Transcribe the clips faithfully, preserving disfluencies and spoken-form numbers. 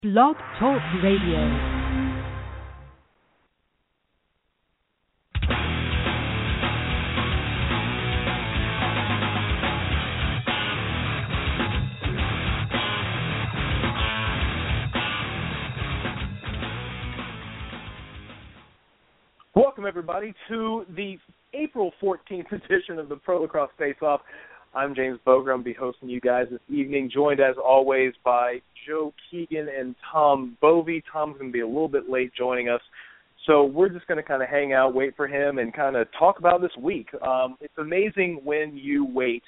Blog Talk Radio. Welcome, everybody, to the April fourteenth edition of the Pro Lacrosse Face-Off. I'm James Boger. I'll be hosting you guys this evening, joined, as always, by Joe Keegan and Tom Bovey. Tom's going to be a little bit late joining us, so we're just going to kind of hang out, wait for him, and kind of talk about this week. Um, it's amazing when you wait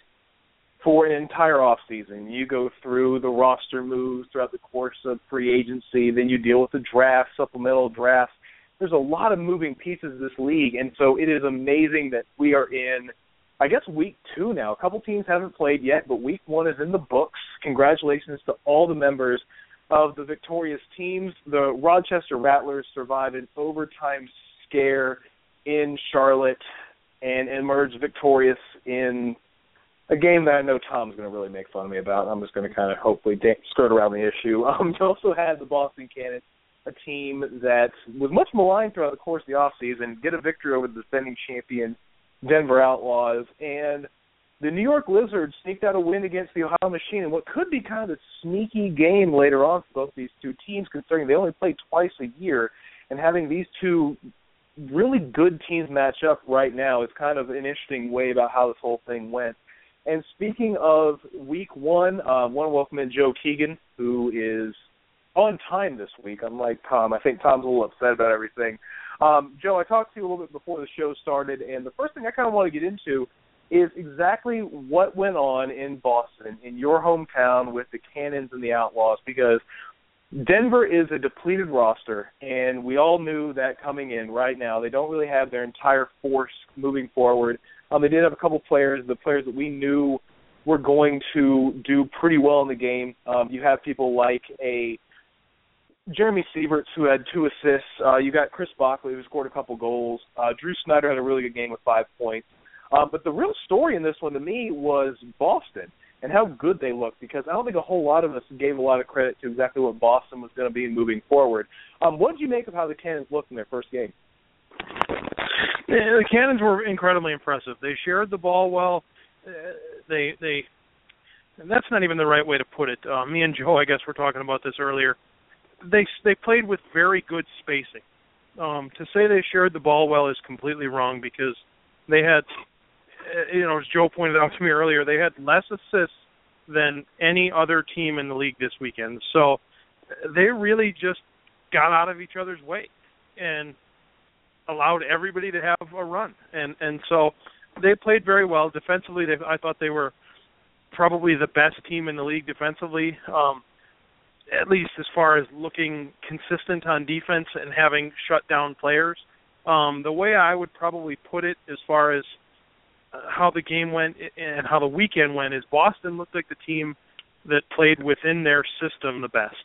for an entire offseason. You go through the roster moves throughout the course of free agency, then you deal with the draft, supplemental drafts. There's a lot of moving pieces of this league, and so it is amazing that we are in, I guess, week two now. A couple teams haven't played yet, but week one is in the books. Congratulations to all the members of the victorious teams. The Rochester Rattlers survived an overtime scare in Charlotte and emerged victorious in a game that I know Tom's going to really make fun of me about. I'm just going to kind of hopefully skirt around the issue. Um, you also had the Boston Cannons, a team that was much maligned throughout the course of the offseason, get a victory over the defending champion Denver Outlaws, and the New York Lizards sneaked out a win against the Ohio Machine in what could be kind of a sneaky game later on for both these two teams, considering they only play twice a year, and having these two really good teams match up right now is kind of an interesting way about how this whole thing went. And speaking of week one, uh, I want to welcome in Joe Keegan, who is on time this week, unlike Tom. I think Tom's a little upset about everything. Um, Joe, I talked to you a little bit before the show started, and the first thing I kind of want to get into is exactly what went on in Boston, in your hometown, with the Cannons and the Outlaws, because Denver is a depleted roster, and we all knew that coming in right now. They don't really have their entire force moving forward. Um, they did have a couple players, the players that we knew were going to do pretty well in the game. Um, you have people like a Jeremy Sieverts, who had two assists. Uh, you got Chris Bockley, who scored a couple goals. Uh, Drew Snyder had a really good game with five points. Uh, but the real story in this one to me was Boston and how good they looked, because I don't think a whole lot of us gave a lot of credit to exactly what Boston was going to be moving forward. Um, what did you make of how the Cannons looked in their first game? The Cannons were incredibly impressive. They shared the ball well. Uh, they they, and that's not even the right way to put it. Uh, me and Joe, I guess, were talking about this earlier. They they played with very good spacing. Um, to say they shared the ball well is completely wrong, because they had, you know, as Joe pointed out to me earlier, they had less assists than any other team in the league this weekend. So they really just got out of each other's way and allowed everybody to have a run. And and so they played very well defensively. They, I thought they were probably the best team in the league defensively. Um, at least as far as looking consistent on defense and having shut down players. Um, the way I would probably put it as far as uh, how the game went and how the weekend went is Boston looked like the team that played within their system the best.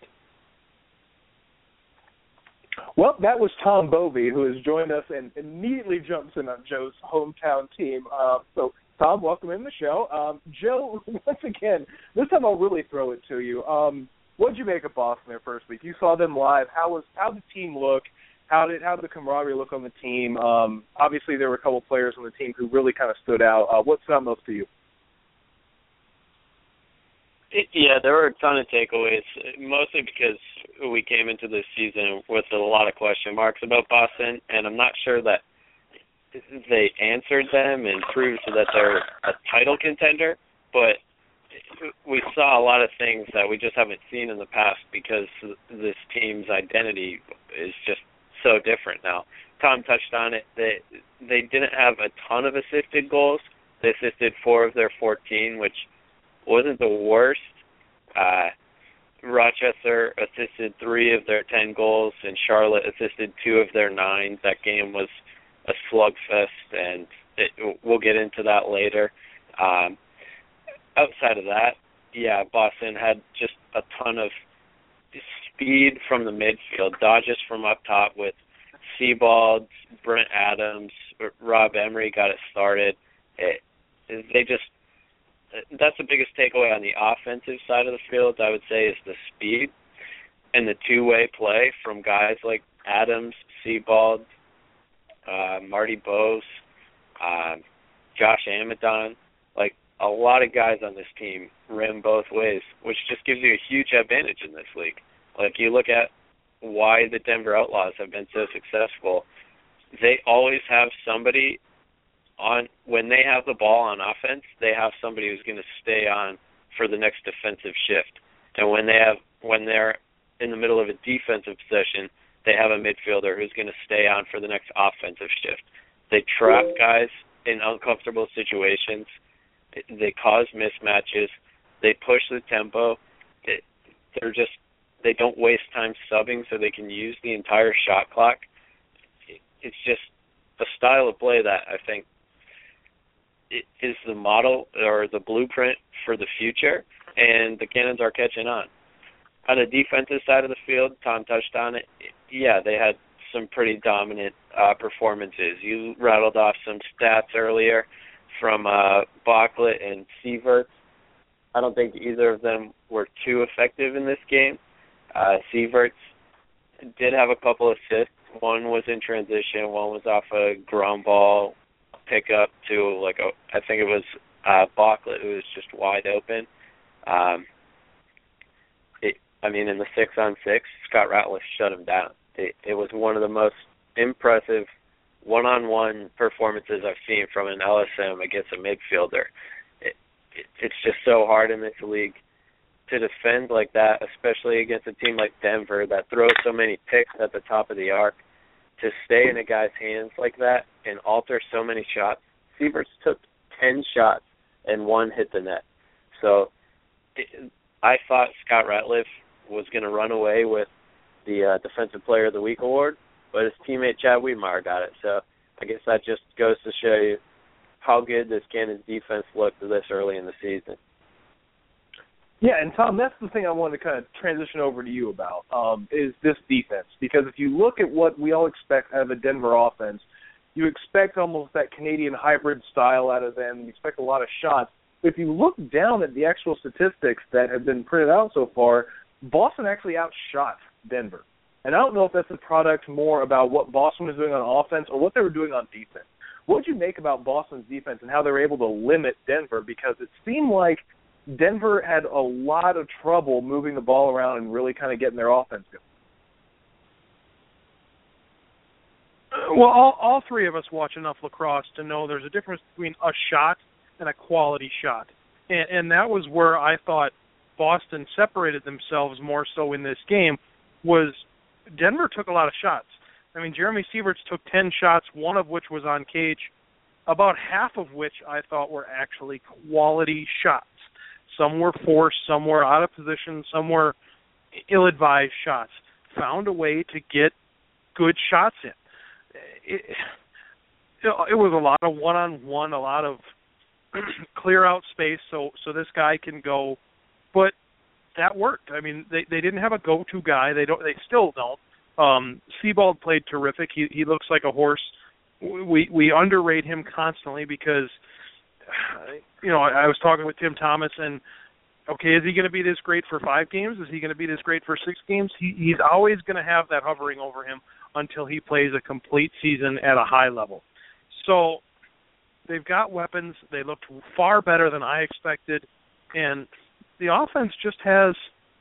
Well, that was Tom Bovey, who has joined us and immediately jumps in on Joe's hometown team. Uh, so, Tom, welcome in the show. Um, Joe, once again, this time I'll really throw it to you. Um, What did you make of Boston their first week? You saw them live. How was how did the team look? How did how did the camaraderie look on the team? Um, obviously, there were a couple players on the team who really kind of stood out. Uh, what stood out most to you? It, yeah, there were a ton of takeaways, mostly because we came into this season with a lot of question marks about Boston, and I'm not sure that they answered them and proved that they're a title contender, but we saw a lot of things that we just haven't seen in the past, because this team's identity is just so different now. Tom touched on it. They, they didn't have a ton of assisted goals. They assisted four of their fourteen, which wasn't the worst. Uh, Rochester assisted three of their ten goals, and Charlotte assisted two of their nine. That game was a slugfest, and it, we'll get into that later. Um, Outside of that, yeah, Boston had just a ton of speed from the midfield, dodges from up top with Sebald, Brent Adams, Rob Emery got it started. It, they just that's the biggest takeaway on the offensive side of the field, I would say, is the speed. and the two-way play from guys like Adams, Sebald, uh, Marty Bose, uh, Josh Amadon, like a lot of guys on this team rim both ways, which just gives you a huge advantage in this league. Like you look at why the Denver Outlaws have been so successful, they always have somebody on, when they have the ball on offense, they have somebody who's going to stay on for the next defensive shift. And when they have, when they're in the middle of a defensive possession, they have a midfielder who's going to stay on for the next offensive shift. They trap guys in uncomfortable situations. They cause mismatches. They push the tempo. They're just, they don't waste time subbing so they can use the entire shot clock. It's just a style of play that I think is the model or the blueprint for the future, and the Cannons are catching on. On the defensive side of the field, Tom touched on it. Yeah, they had some pretty dominant uh, performances. You rattled off some stats earlier from uh, Bocklet and Sieverts. I don't think either of them were too effective in this game. Uh, Sieverts did have a couple assists. One was in transition. One was off a ground ball pickup to, like, a, I think it was uh, Bocklet, who was just wide open. Um, it, I mean, in the six-on-six, Scott Ratliff shut him down. It, it was one of the most impressive one-on-one performances I've seen from an L S M against a midfielder. It, it, it's just so hard in this league to defend like that, especially against a team like Denver that throws so many picks at the top of the arc. To stay in a guy's hands like that and alter so many shots. Sieverts took ten shots and one hit the net. So it, I thought Scott Ratliff was going to run away with the uh, Defensive Player of the Week award, but his teammate Chad Wiedemeyer got it. So I guess that just goes to show you how good this Cannons defense looked this early in the season. Yeah, and Tom, that's the thing I wanted to kind of transition over to you about, um, is this defense. Because if you look at what we all expect out of a Denver offense, you expect almost that Canadian hybrid style out of them. You expect a lot of shots. But if you look down at the actual statistics that have been printed out so far, Boston actually outshot Denver. And I don't know if that's a product more about what Boston was doing on offense or what they were doing on defense. What did you make about Boston's defense and how they were able to limit Denver? Because it seemed like Denver had a lot of trouble moving the ball around and really kind of getting their offense going. Well, all, all three of us watch enough lacrosse to know there's a difference between a shot and a quality shot. And, and that was where I thought Boston separated themselves more so in this game, was Denver took a lot of shots. I mean, Jeremy Sieverts took ten shots, one of which was on cage, about half of which I thought were actually quality shots. Some were forced, some were out of position, some were ill-advised shots. Found a way to get good shots in. It, it was a lot of one-on-one, a lot of clear out space so so this guy can go. But that worked. I mean, they they didn't have a go-to guy. They don't. They still don't. Um, Sebald played terrific. He he looks like a horse. We we underrate him constantly because, you know, I, I was talking with Tim Thomas, and okay, is he going to be this great for five games? Is he going to be this great for six games? He, he's always going to have that hovering over him until he plays a complete season at a high level. So they've got weapons. They looked far better than I expected, and the offense just has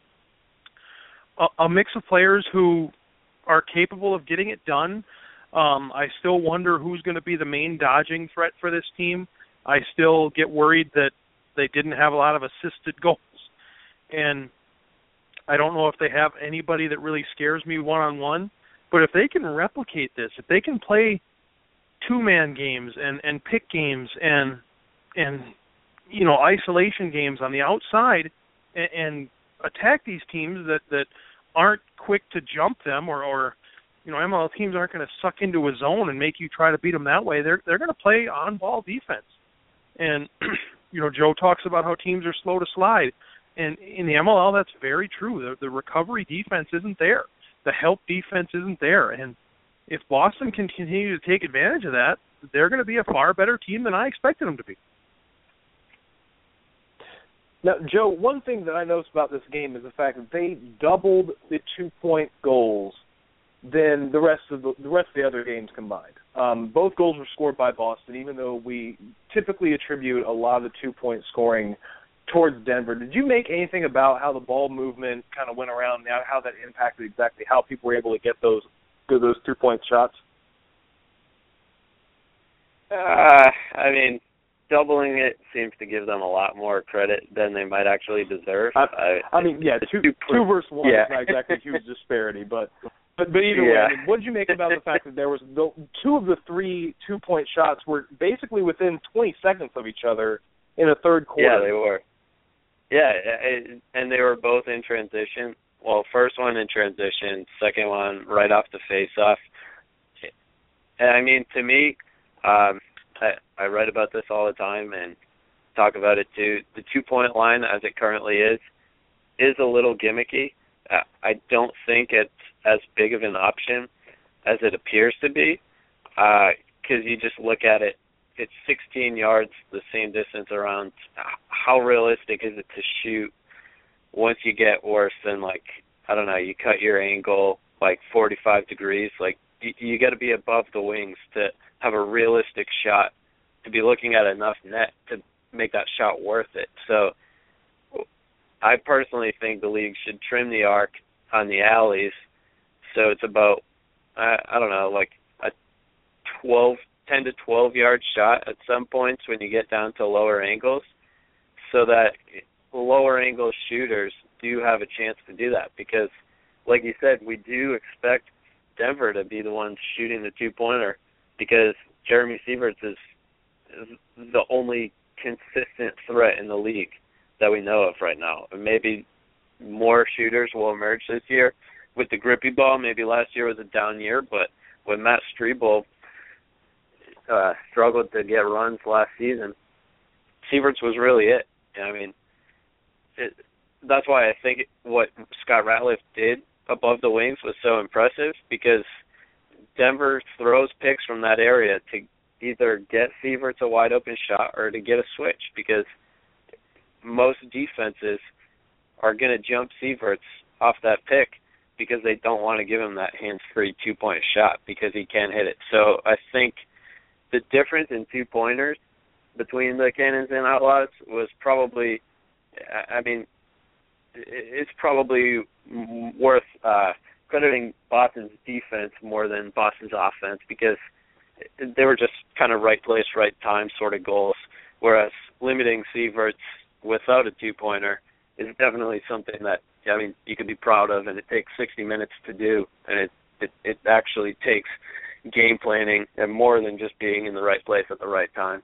a, a mix of players who are capable of getting it done. Um, I still wonder who's going to be the main dodging threat for this team. I still get worried that they didn't have a lot of assisted goals. And I don't know if they have anybody that really scares me one-on-one. But if they can replicate this, if they can play two-man games and, and pick games and, and you know, isolation games on the outside and, and attack these teams that, that aren't quick to jump them or, or you know, M L L teams aren't going to suck into a zone and make you try to beat them that way. They're they're going to play on-ball defense. And, you know, Joe talks about how teams are slow to slide. And in the M L L, that's very true. The, the recovery defense isn't there. The help defense isn't there. And if Boston can continue to take advantage of that, they're going to be a far better team than I expected them to be. Now, Joe, one thing that I noticed about this game is the fact that they doubled the two-point goals than the rest of the, the rest of the other games combined. Um, both goals were scored by Boston, even though we typically attribute a lot of the two-point scoring towards Denver. Did you make anything about how the ball movement kind of went around, now how that impacted exactly how people were able to get those those two-point shots? Uh, I mean, doubling it seems to give them a lot more credit than they might actually deserve. I, I, I mean, yeah, two, two, two versus one yeah. is not exactly a huge disparity, but but, but either yeah. way, I mean, what did you make about the fact that there was the, two of the three two-point shots were basically within twenty seconds of each other in a third quarter? Yeah, they were. Yeah, it, and they were both in transition. Well, first one in transition, second one right off the face-off. And I mean, to me, um, I, I write about this all the time and talk about it too. The two-point line, as it currently is, is a little gimmicky. Uh, I don't think it's as big of an option as it appears to be, because uh, you just look at it. It's sixteen yards, the same distance around. How realistic is it to shoot once you get worse than, like, I don't know, you cut your angle like forty-five degrees? Like, you, you got to be above the wings to have a realistic shot, to be looking at enough net to make that shot worth it. So I personally think the league should trim the arc on the alleys, so it's about, I, I don't know, like a twelve, ten to twelve yard shot at some points when you get down to lower angles, so that lower angle shooters do have a chance to do that. Because, like you said, we do expect Denver to be the ones shooting the two-pointer, because Jeremy Sieverts is, is the only consistent threat in the league that we know of right now. And maybe more shooters will emerge this year with the grippy ball. Maybe last year was a down year, but when Matt Strebel uh, struggled to get runs last season, Sieverts was really it. I mean, it, that's why I think what Scott Ratliff did above the wings was so impressive, because Denver throws picks from that area to either get Sieverts a wide open shot or to get a switch, because most defenses are going to jump Sieverts off that pick because they don't want to give him that hands-free two-point shot because he can't hit it. So I think the difference in two-pointers between the Cannons and Outlaws was probably, I mean, it's probably worth uh, crediting Boston's defense more than Boston's offense, because they were just kind of right place, right time sort of goals, whereas limiting Sieverts without a two-pointer is definitely something that, I mean, you could be proud of, and it takes sixty minutes to do, and it, it, it actually takes game planning and more than just being in the right place at the right time.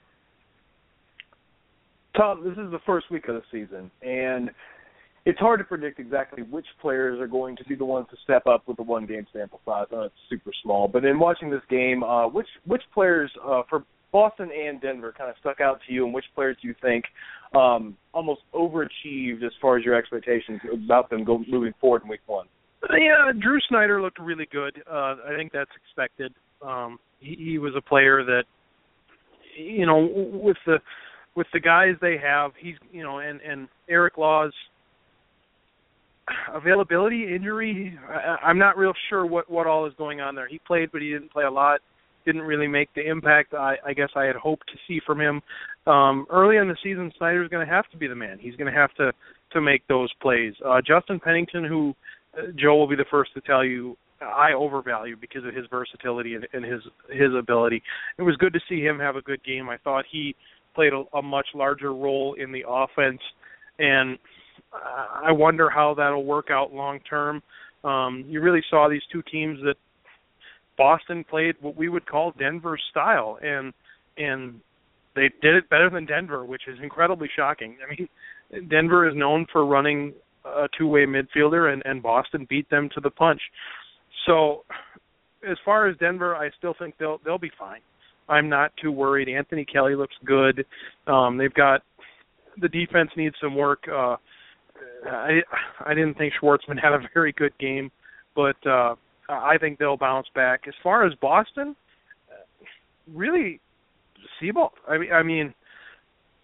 Tom, this is the first week of the season, and it's hard to predict exactly which players are going to be the ones to step up with the one-game sample size. I know it's super small, but in watching this game, uh, which which players uh, for Boston and Denver kind of stuck out to you, and which players do you think um, almost overachieved as far as your expectations about them go, moving forward in week one? Yeah, Drew Snyder looked really good. Uh, I think that's expected. Um, he, he was a player that, you know, with the with the guys they have, he's, you know, and, and Eric Law's availability, injury, I, I'm not real sure what, what all is going on there. He played, but he didn't play a lot. Didn't really make the impact I, I guess I had hoped to see from him. Um, early in the season, Snyder's going to have to be the man. He's going to have to, to make those plays. Uh, Justin Pennington, who uh, Joe will be the first to tell you I overvalue because of his versatility and, and his his ability. It was good to see him have a good game. I thought he played a, a much larger role in the offense, and I wonder how that'll work out long term. Um, you really saw these two teams that Boston played what we would call Denver's style, and and they did it better than Denver, which is incredibly shocking. I mean, Denver is known for running a two-way midfielder, and, and Boston beat them to the punch. So as far as Denver, I still think they'll they'll be fine. I'm not too worried. Anthony Kelly looks good. Um, they've got the defense needs some work. Uh, I I didn't think Schwartzman had a very good game, but uh, I think they'll bounce back. As far as Boston, really, Seabold. I mean, I mean,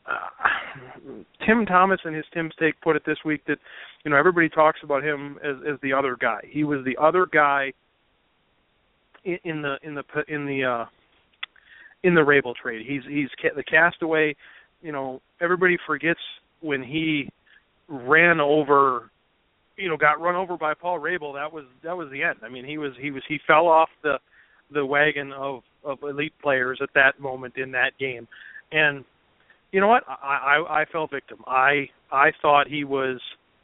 uh, Tim Thomas in his Tim's Take put it this week that, you know, everybody talks about him as, as the other guy. He was the other guy in, in the in the in the uh, in the Rabel trade. He's he's the castaway. You know, everybody forgets when he ran over, you know, got run over by Paul Rabel. That was that was the end. I mean, he was he was he fell off the the wagon of, of elite players at that moment in that game. And you know what? I, I, I fell victim. I I thought he was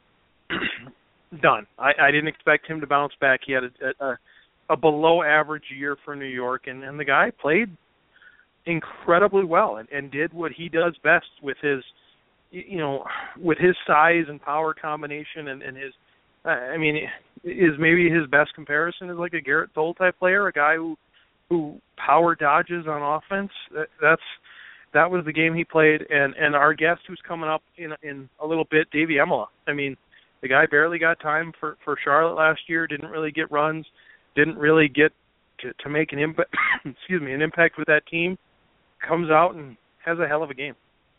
done. I, I didn't expect him to bounce back. He had a, a, a below average year for New York, and, and the guy played incredibly well and, and did what he does best with his, you know, with his size and power combination and, and his, I mean, is maybe his best comparison is like a Garrett Toll type player, a guy who who power dodges on offense. That, that's that was the game he played, and, and our guest who's coming up in in a little bit, Davey Emola. I mean, the guy barely got time for, for Charlotte last year. Didn't really get runs. Didn't really get to, to make an impact. excuse me, an impact with that team. Comes out and has a hell of a game.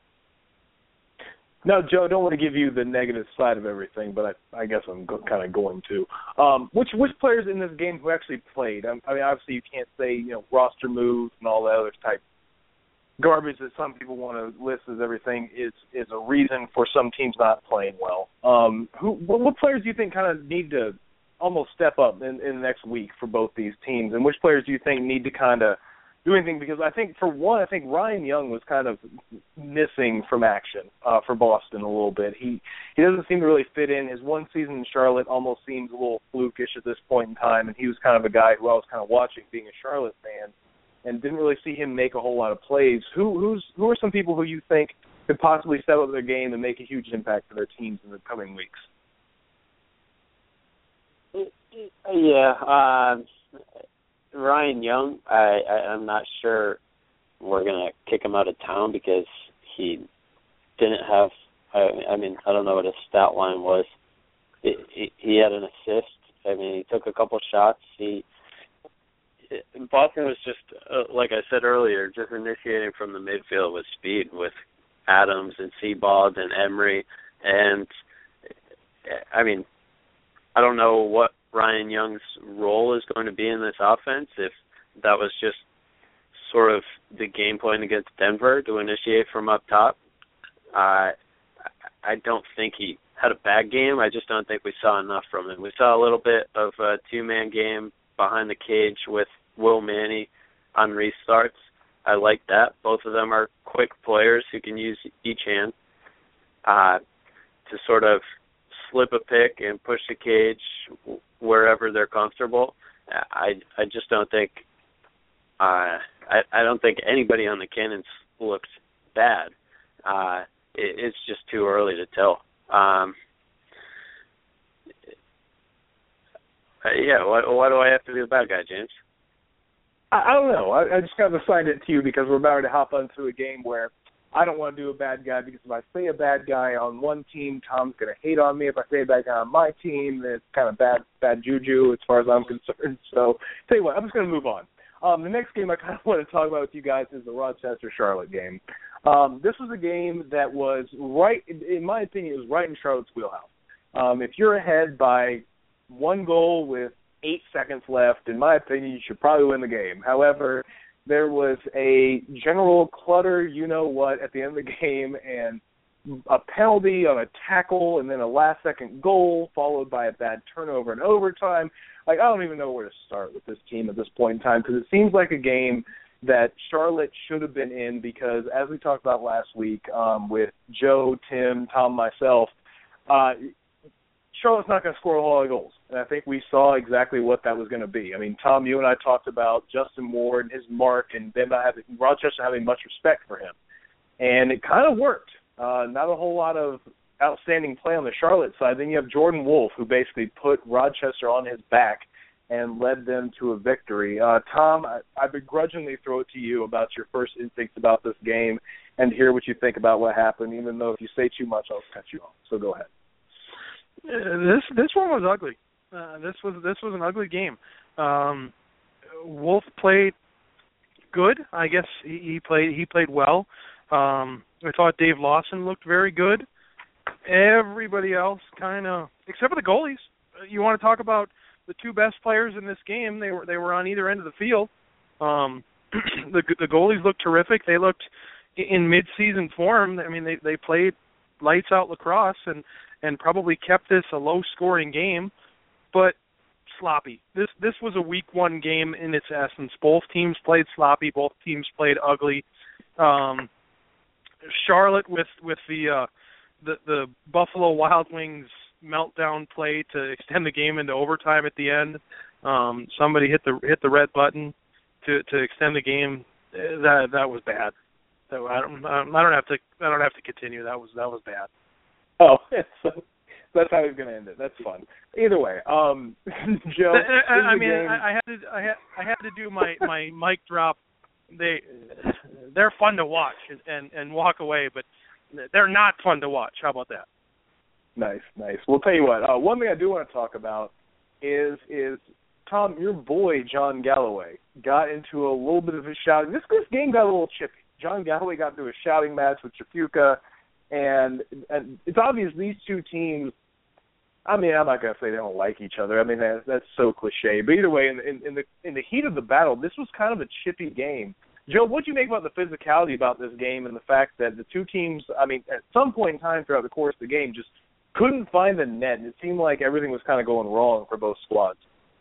Now, Joe, I don't want to give you the negative side of everything, but I, I guess I'm go, kind of going to. Um, which which players in this game who actually played? I, I mean, obviously you can't say, you know, roster moves and all that other type garbage that some people want to list as everything is is a reason for some teams not playing well. Um, who what, what players do you think kind of need to almost step up in, in the next week for both these teams, and which players do you think need to kind of do anything? Because I think, for one, I think Ryan Young was kind of missing from action uh, for Boston a little bit. He he doesn't seem to really fit in. His one season in Charlotte almost seems a little flukish at this point in time, and he was kind of a guy who I was kind of watching being a Charlotte fan and didn't really see him make a whole lot of plays. Who who's who are some people who you think could possibly step up their game and make a huge impact for their teams in the coming weeks? Yeah, uh, Ryan Young, I, I, I'm not sure we're going to kick him out of town because he didn't have, I, I mean, I don't know what his stat line was. He, he, he had an assist. I mean, he took a couple shots. He Boston was just, uh, like I said earlier, just initiating from the midfield with speed with Adams and Sebald and Emery. And, I mean, I don't know what Ryan Young's role is going to be in this offense, if that was just sort of the game plan against Denver to initiate from up top. Uh, I don't think he had a bad game. I just don't think we saw enough from him. We saw a little bit of a two-man game behind the cage with Will Manny on restarts. I like that. Both of them are quick players who can use each hand uh, to sort of slip a pick and push the cage wherever they're comfortable. I I just don't think uh, I I don't think anybody on the Cannons looked bad. Uh, it, it's just too early to tell. Um, yeah, why, why do I have to be the bad guy, James? I, I don't know. I, I just kind of assigned it to you because we're about to hop onto a game where I don't want to do a bad guy, because if I say a bad guy on one team, Tom's going to hate on me. If I say a bad guy on my team, then it's kind of bad bad juju as far as I'm concerned. So, tell you what, I'm just going to move on. Um, the next game I kind of want to talk about with you guys is the Rochester-Charlotte game. Um, this was a game that was right, in my opinion, it was right in Charlotte's wheelhouse. Um, if you're ahead by one goal with eight seconds left, in my opinion, you should probably win the game. However, there was a general clutter, you-know-what, at the end of the game, and a penalty on a tackle, and then a last-second goal, followed by a bad turnover in overtime. Like, I don't even know where to start with this team at this point in time, because it seems like a game that Charlotte should have been in, because as we talked about last week um, with Joe, Tim, Tom, myself, uh, Charlotte's not going to score a whole lot of goals. And I think we saw exactly what that was going to be. I mean, Tom, you and I talked about Justin Ward and his mark and them not having, Rochester having much respect for him. And it kind of worked. Uh, not a whole lot of outstanding play on the Charlotte side. Then you have Jordan Wolfe, who basically put Rochester on his back and led them to a victory. Uh, Tom, I, I begrudgingly throw it to you about your first instincts about this game and hear what you think about what happened, even though if you say too much, I'll cut you off. So go ahead. Uh, this this one was ugly. Uh, this was this was an ugly game. Um, Wolf played good. I guess he, he played he played well. Um, I thought Dave Lawson looked very good. Everybody else kind of, except for the goalies. You want to talk about the two best players in this game? They were they were on either end of the field. Um, the the goalies looked terrific. They looked in mid-season form. I mean, they they played lights out lacrosse and and probably kept this a low-scoring game, but sloppy. This this was a week one game in its essence. Both teams played sloppy. Both teams played ugly. Um, Charlotte with with the uh, the the Buffalo Wild Wings meltdown play to extend the game into overtime at the end. Um, somebody hit the hit the red button to to extend the game. That that was bad. So I don't I don't have to I don't have to continue. That was that was bad. Oh, so that's how he's going to end it. That's fun. Either way, um, Joe. I, I mean, I, I had to I had I had to do my, my mic drop. They they're fun to watch and, and, and walk away, but they're not fun to watch. How about that? Nice, nice. Well, tell you what. Uh, one thing I do want to talk about is is Tom, your boy John Galloway got into a little bit of a shouting. This this game got a little chippy. John Galloway got into a shouting match with Chafuka, and, and it's obvious these two teams. I mean, I'm not going to say they don't like each other. I mean, that, that's so cliche. But either way, in, in, in the in the heat of the battle, this was kind of a chippy game. Joe, what do you make about the physicality about this game and the fact that the two teams, I mean, at some point in time throughout the course of the game, just couldn't find the net, and it seemed like everything was kind of going wrong for both squads?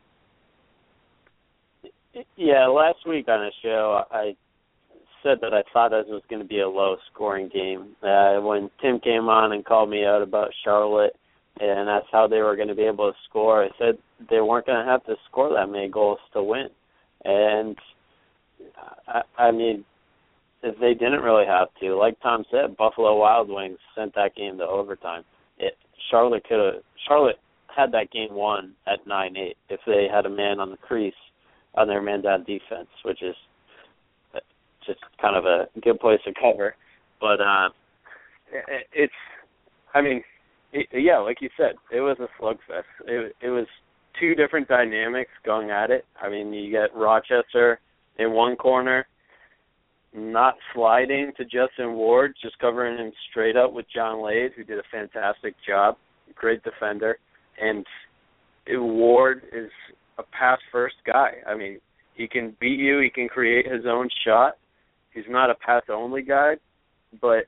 Yeah, last week on the show, I said that I thought this was going to be a low-scoring game. Uh, when Tim came on and called me out about Charlotte, and that's how they were going to be able to score, I said they weren't going to have to score that many goals to win. And, I, I mean, they didn't really have to. Like Tom said, Buffalo Wild Wings sent that game to overtime. It, Charlotte could have Charlotte had that game won at nine eight if they had a man on the crease on their man-down defense, which is just kind of a good place to cover. But uh, it, it's, I mean, it, yeah, like you said, it was a slugfest. It, it was two different dynamics going at it. I mean, you get Rochester in one corner, not sliding to Justin Ward, just covering him straight up with John Lade, who did a fantastic job, great defender. And Ward is a pass-first guy. I mean, he can beat you. He can create his own shot. He's not a pass-only guy, but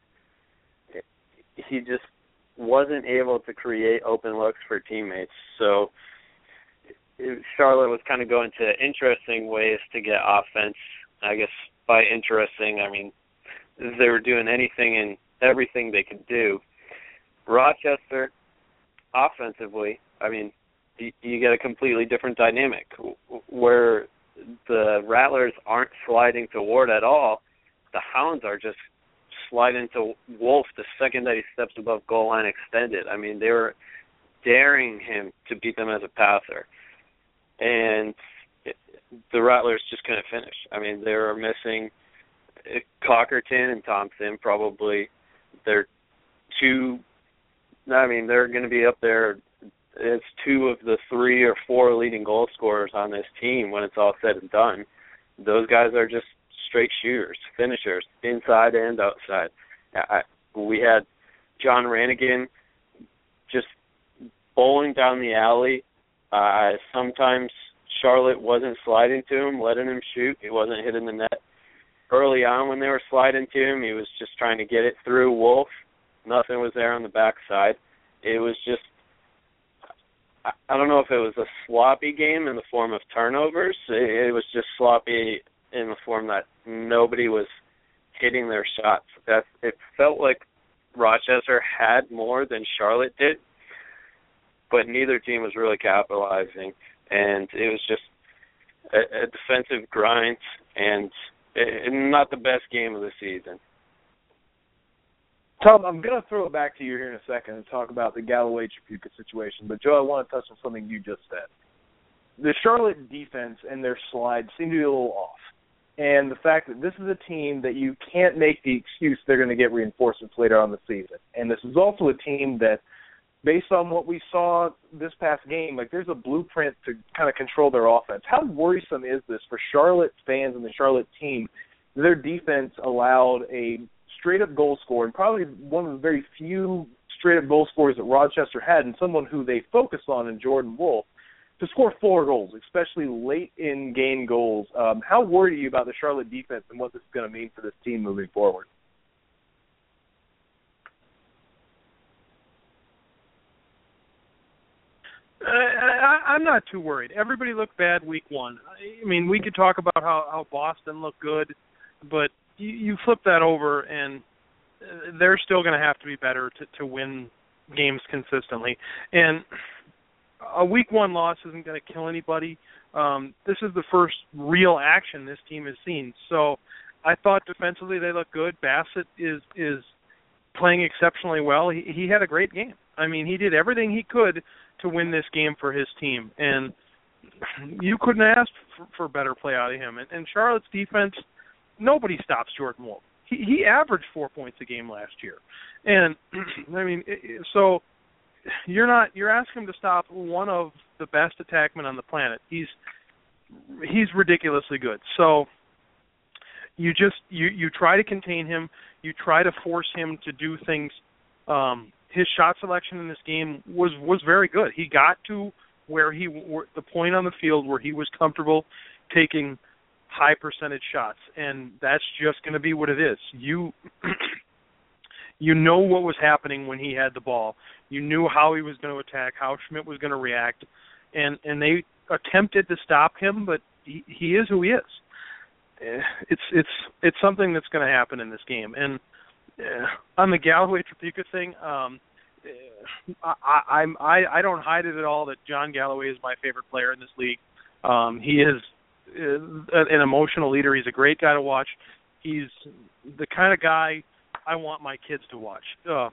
he just wasn't able to create open looks for teammates. So it, Charlotte was kind of going to interesting ways to get offense. I guess by interesting, I mean they were doing anything and everything they could do. Rochester, offensively, I mean, you, you get a completely different dynamic where the Rattlers aren't sliding to Ward at all. The Hounds are just sliding to Wolf the second that he steps above goal line extended. I mean, they were daring him to beat them as a passer. And it, the Rattlers just couldn't finish. I mean, they were missing Cockerton and Thompson, probably. They're two, I mean, they're going to be up there. It's two of the three or four leading goal scorers on this team when it's all said and done. Those guys are just straight shooters, finishers, inside and outside. I, we had John Rannigan just bowling down the alley. Uh, sometimes Charlotte wasn't sliding to him, letting him shoot. He wasn't hitting the net. Early on when they were sliding to him, he was just trying to get it through Wolf. Nothing was there on the backside. It was just, I don't know if it was a sloppy game in the form of turnovers. It was just sloppy in the form that nobody was hitting their shots. That it felt like Rochester had more than Charlotte did, but neither team was really capitalizing, and it was just a, a defensive grind and it, not the best game of the season. Tom, I'm going to throw it back to you here in a second and talk about the Galloway-Chafuka situation, but Joe, I want to touch on something you just said. The Charlotte defense and their slide seem to be a little off. And the fact that this is a team that you can't make the excuse they're going to get reinforcements later on the season. And this is also a team that, based on what we saw this past game, like there's a blueprint to kind of control their offense. How worrisome is this for Charlotte fans and the Charlotte team? Their defense allowed a straight-up goal scorer, and probably one of the very few straight-up goal scorers that Rochester had, and someone who they focus on in Jordan Wolf, to score four goals, especially late-in-game goals. Um, how worried are you about the Charlotte defense and what this is going to mean for this team moving forward? Uh, I, I'm not too worried. Everybody looked bad week one. I mean, we could talk about how, how Boston looked good, but you, you flip that over, and they're still going to have to be better to, to win games consistently. And a week one loss isn't going to kill anybody. Um, this is the first real action this team has seen. So I thought defensively they looked good. Bassett is is playing exceptionally well. He, he had a great game. I mean, he did everything he could to win this game for his team. And you couldn't ask for, for better play out of him. And, and Charlotte's defense, nobody stops Jordan Wolf. He, he averaged four points a game last year. And, I mean, it, so you're not you're asking him to stop one of the best attackmen on the planet. He's he's ridiculously good. So you just you, you try to contain him. You try to force him to do things. Um, his shot selection in this game was, was very good. He got to where he where, the point on the field where he was comfortable taking high percentage shots, and that's just going to be what it is. You you know what was happening when he had the ball. You knew how he was going to attack, how Schmidt was going to react, and and they attempted to stop him, but he, he is who he is. It's it's it's something that's going to happen in this game. And uh, on the Galloway Tripucka thing, um, I, I'm I, I don't hide it at all that John Galloway is my favorite player in this league. Um, he is uh, an emotional leader. He's a great guy to watch. He's the kind of guy I want my kids to watch. Uh,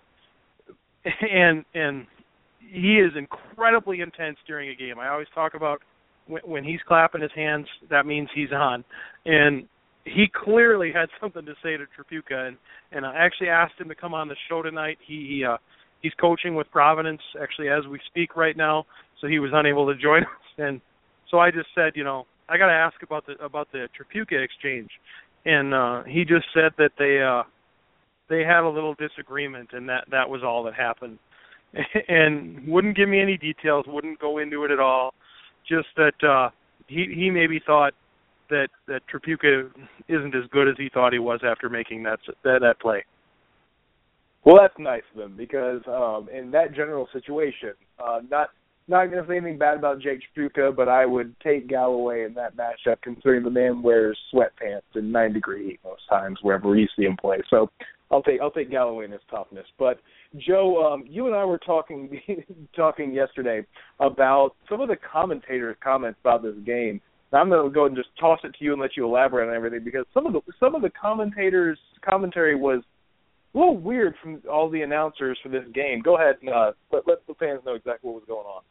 and and he is incredibly intense during a game. I always talk about when, when he's clapping his hands, that means he's on. And he clearly had something to say to Tripucka, and, and I actually asked him to come on the show tonight. He uh, he's coaching with Providence, actually, as we speak right now, so he was unable to join us. And so I just said, you know, I got to ask about the about the Tripucka exchange, and uh, he just said that they uh, they had a little disagreement, and that that was all that happened, and wouldn't give me any details, wouldn't go into it at all, just that uh, he he maybe thought that that Tripucka isn't as good as he thought he was after making that that, that play. Well, that's nice of them, because um, in that general situation, uh, not not going to say anything bad about Jake Tripucka, but I would take Galloway in that matchup, considering the man wears sweatpants in nine degree heat most times wherever we see him play. So I'll take I'll take Galloway in his toughness. But Joe, um, you and I were talking talking yesterday about some of the commentators' comments about this game. Now, I'm going to go and just toss it to you and let you elaborate on everything, because some of the some of the commentators' commentary was a little weird from all the announcers for this game. Go ahead and uh, let, let the fans know exactly what was going on.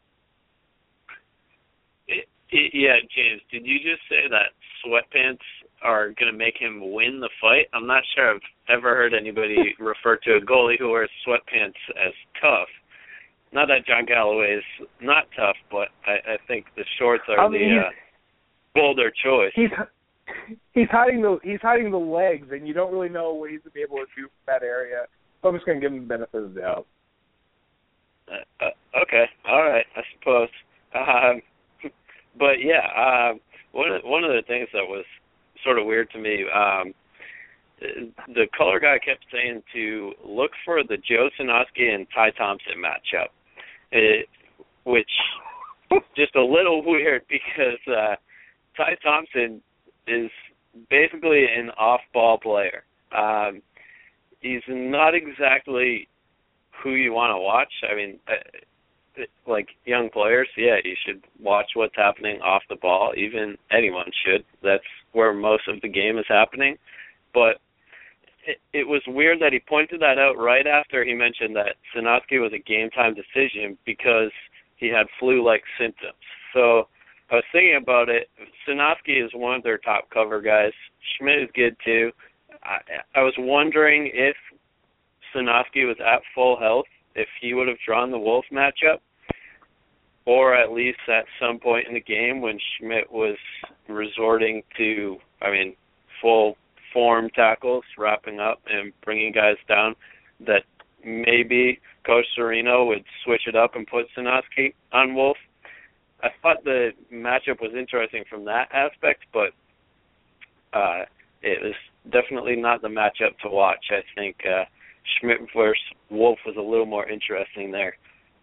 It, it, yeah, James, did you just say that sweatpants are going to make him win the fight? I'm not sure I've ever heard anybody refer to a goalie who wears sweatpants as tough. Not that John Galloway is not tough, but I, I think the shorts are I mean, the uh, bolder choice. He's he's hiding the he's hiding the legs, and you don't really know what he's going to be able to do from that area. So I'm just going to give him the benefit of the doubt. Uh, uh, okay, all right, I suppose. Um, but yeah, uh, one of one of the things that was sort of weird to me, um, the color guy kept saying to look for the Joe Sinoski and Ty Thompson matchup, it, which just a little weird because uh, Ty Thompson is basically an off-ball player. Um, he's not exactly who you want to watch. I mean, uh, like young players, yeah, you should watch what's happening off the ball. Even anyone should. That's where most of the game is happening. But it, it was weird that he pointed that out right after he mentioned that Sinoski was a game-time decision because he had flu-like symptoms. So I was thinking about it. Sinoski is one of their top cover guys. Schmidt is good too. I, I was wondering if Sinoski was at full health, if he would have drawn the Wolf matchup, or at least at some point in the game when Schmidt was resorting to, I mean, full form tackles wrapping up and bringing guys down, that maybe Coach Serino would switch it up and put Sinoski on Wolf. I thought the matchup was interesting from that aspect, but uh, it was definitely not the matchup to watch. I think uh, Schmidt versus Wolf was a little more interesting there.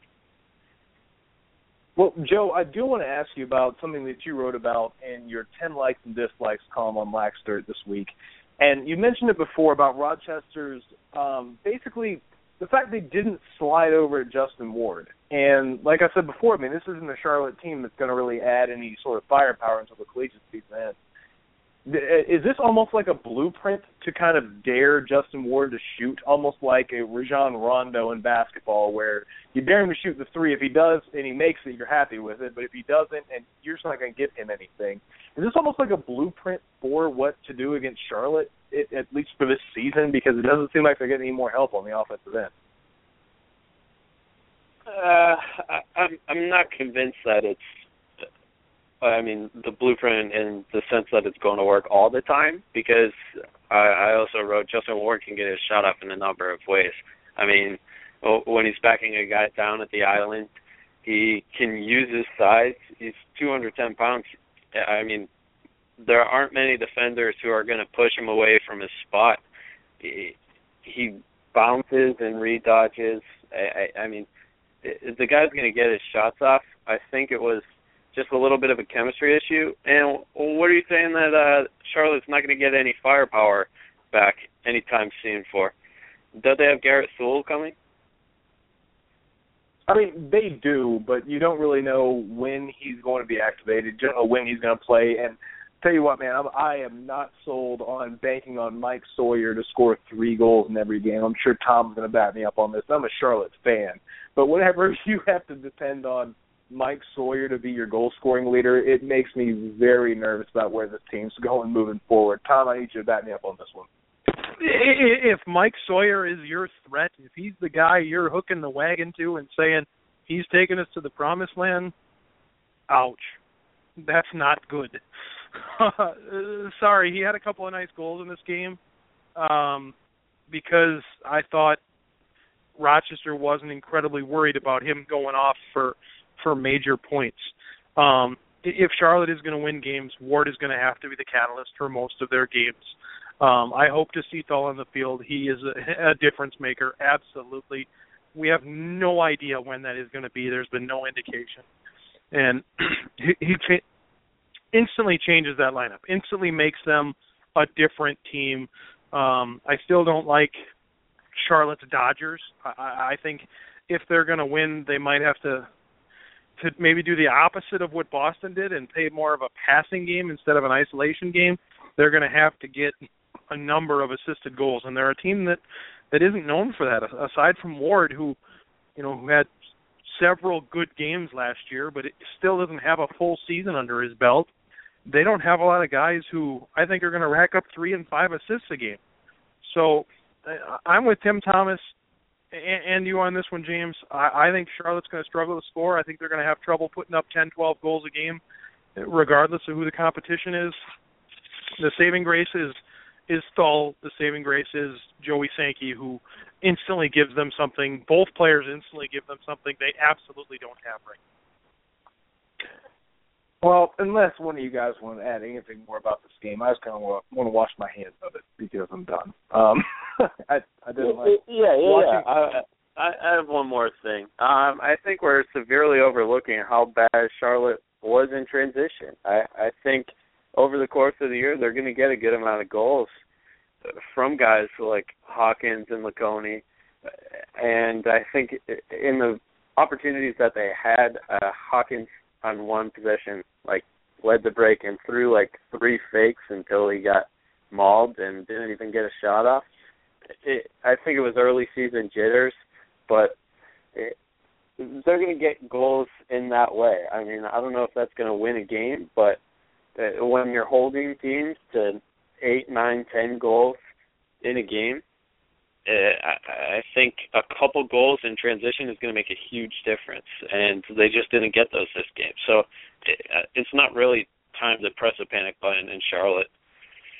Well, Joe, I do want to ask you about something that you wrote about in your ten likes and dislikes column on Laxter this week. And you mentioned it before about Rochester's um, basically the fact they didn't slide over at Justin Ward. And like I said before, I mean, this isn't a Charlotte team that's going to really add any sort of firepower until the collegiate season ends. Is this almost like a blueprint to kind of dare Justin Ward to shoot, almost like a Rajon Rondo in basketball, where you dare him to shoot the three? If he does and he makes it, you're happy with it. But if he doesn't and you're just not going to give him anything, is this almost like a blueprint for what to do against Charlotte, it, at least for this season? Because it doesn't seem like they're getting any more help on the offensive end. Uh, I, I'm I'm not convinced that it's. I mean, the blueprint in the sense that it's going to work all the time, because I, I also wrote Justin Ward can get his shot up in a number of ways. I mean, when he's backing a guy down at the island, he can use his size. He's two hundred ten pounds. I mean, there aren't many defenders who are going to push him away from his spot. He, he bounces and redodges. I, I, I mean, the guy's going to get his shots off. I think it was just a little bit of a chemistry issue. And what are you saying that uh, Charlotte's not going to get any firepower back anytime soon for? Do they have Garrett Sewell coming? I mean, they do, but you don't really know when he's going to be activated, you don't know when he's going to play. And tell you what, man, I'm, I am not sold on banking on Mike Sawyer to score three goals in every game. I'm sure Tom's going to back me up on this. I'm a Charlotte fan. But whenever you have to depend on Mike Sawyer to be your goal-scoring leader, it makes me very nervous about where this team's going moving forward. Tom, I need you to back me up on this one. If Mike Sawyer is your threat, if he's the guy you're hooking the wagon to and saying he's taking us to the promised land, ouch. That's not good. Sorry, he had a couple of nice goals in this game um, because I thought Rochester wasn't incredibly worried about him going off for for major points. Um, if Charlotte is going to win games, Ward is going to have to be the catalyst for most of their games. Um, I hope to see Thal on the field. He is a, a difference maker, absolutely. We have no idea when that is going to be. There's been no indication. And he, he cha- instantly changes that lineup, instantly makes them a different team. Um, I still don't like Charlotte's Dodgers. I, I think if they're going to win, they might have to to maybe do the opposite of what Boston did and play more of a passing game instead of an isolation game. They're going to have to get a number of assisted goals, and they're a team that, that isn't known for that, aside from Ward, who, you know, who had several good games last year, but it still doesn't have a full season under his belt. They don't have a lot of guys who I think are going to rack up three and five assists a game. So I'm with Tim Thomas and you on this one, James. I, I think Charlotte's going to struggle to score. I think they're going to have trouble putting up ten, twelve goals a game, regardless of who the competition is. The saving grace is is Thal. The saving grace is Joey Sankey, who instantly gives them something. Both players instantly give them something they absolutely don't have right now. Well, unless one of you guys want to add anything more about this game, I just kind of want, want to wash my hands of it because I'm done. Um, I, I didn't like yeah, yeah, watching. yeah. I, I have one more thing. Um, I think we're severely overlooking how bad Charlotte was in transition. I, I think over the course of the year, they're going to get a good amount of goals from guys like Hawkins and Laconi. And I think in the opportunities that they had, uh, Hawkins on one possession, like, led the break and threw, like, three fakes until he got mauled and didn't even get a shot off. It, I think it was early season jitters, but it, they're going to get goals in that way. I mean, I don't know if that's going to win a game, but uh, when you're holding teams to eight, nine, ten goals in a game, Uh, I, I think a couple goals in transition is going to make a huge difference, and they just didn't get those this game. So it, it's not really time to press a panic button in Charlotte.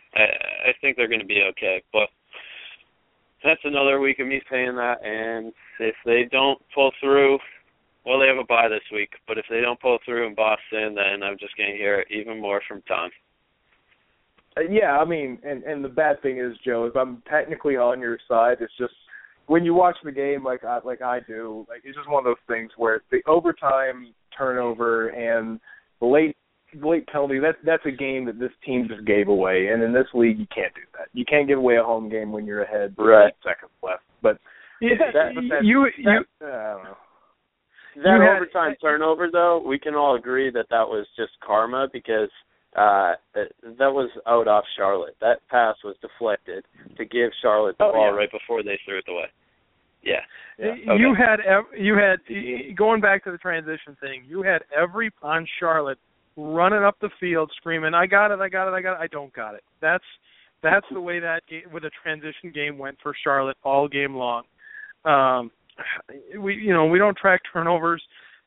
I, I think they're going to be okay. But that's another week of me saying that, and if they don't pull through, well, they have a bye this week, but if they don't pull through in Boston, then I'm just going to hear it even more from Tom. Uh, yeah, I mean, and, and the bad thing is, Joe, if I'm technically on your side, it's just when you watch the game like I, like I do, like it's just one of those things where the overtime turnover and the late late penalty, that, that's a game that this team just gave away. And in this league, you can't do that. You can't give away a home game when you're ahead with right. eight seconds left. But, yeah, that, but that, you, that, you, uh, I don't know. That had, overtime turnover, though, we can all agree that that was just karma because uh, that, that was out off Charlotte. That pass was deflected to give Charlotte the oh, ball yeah. right before they threw it away. Yeah. yeah. Okay. You had you had going back to the transition thing. You had every on Charlotte running up the field screaming, "I got it! I got it! I got it! I don't got it." That's that's the way that game, with the transition game went for Charlotte all game long. Um, we you know we don't track turnovers,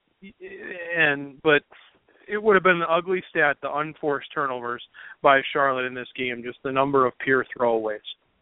and but it would have been an ugly stat, the unforced turnovers by Charlotte in this game, just the number of pure throwaways.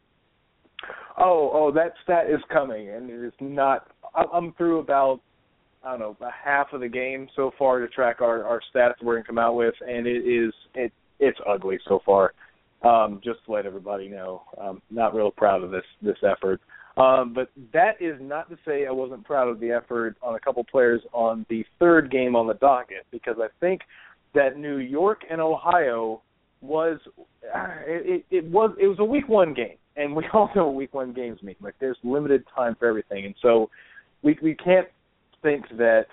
Oh, oh, that stat is coming, and it is not. I'm through about, I don't know, a half of the game so far to track our, our stats we're going to come out with, and it is it it's ugly so far. Um, just to let everybody know, I'm not real proud of this this effort. Um, but that is not to say I wasn't proud of the effort on a couple players on the third game on the docket, because I think that New York and Ohio was it, it, it was it was a week one game. And we all know what week one games mean. Like, there's limited time for everything. And so we we can't think that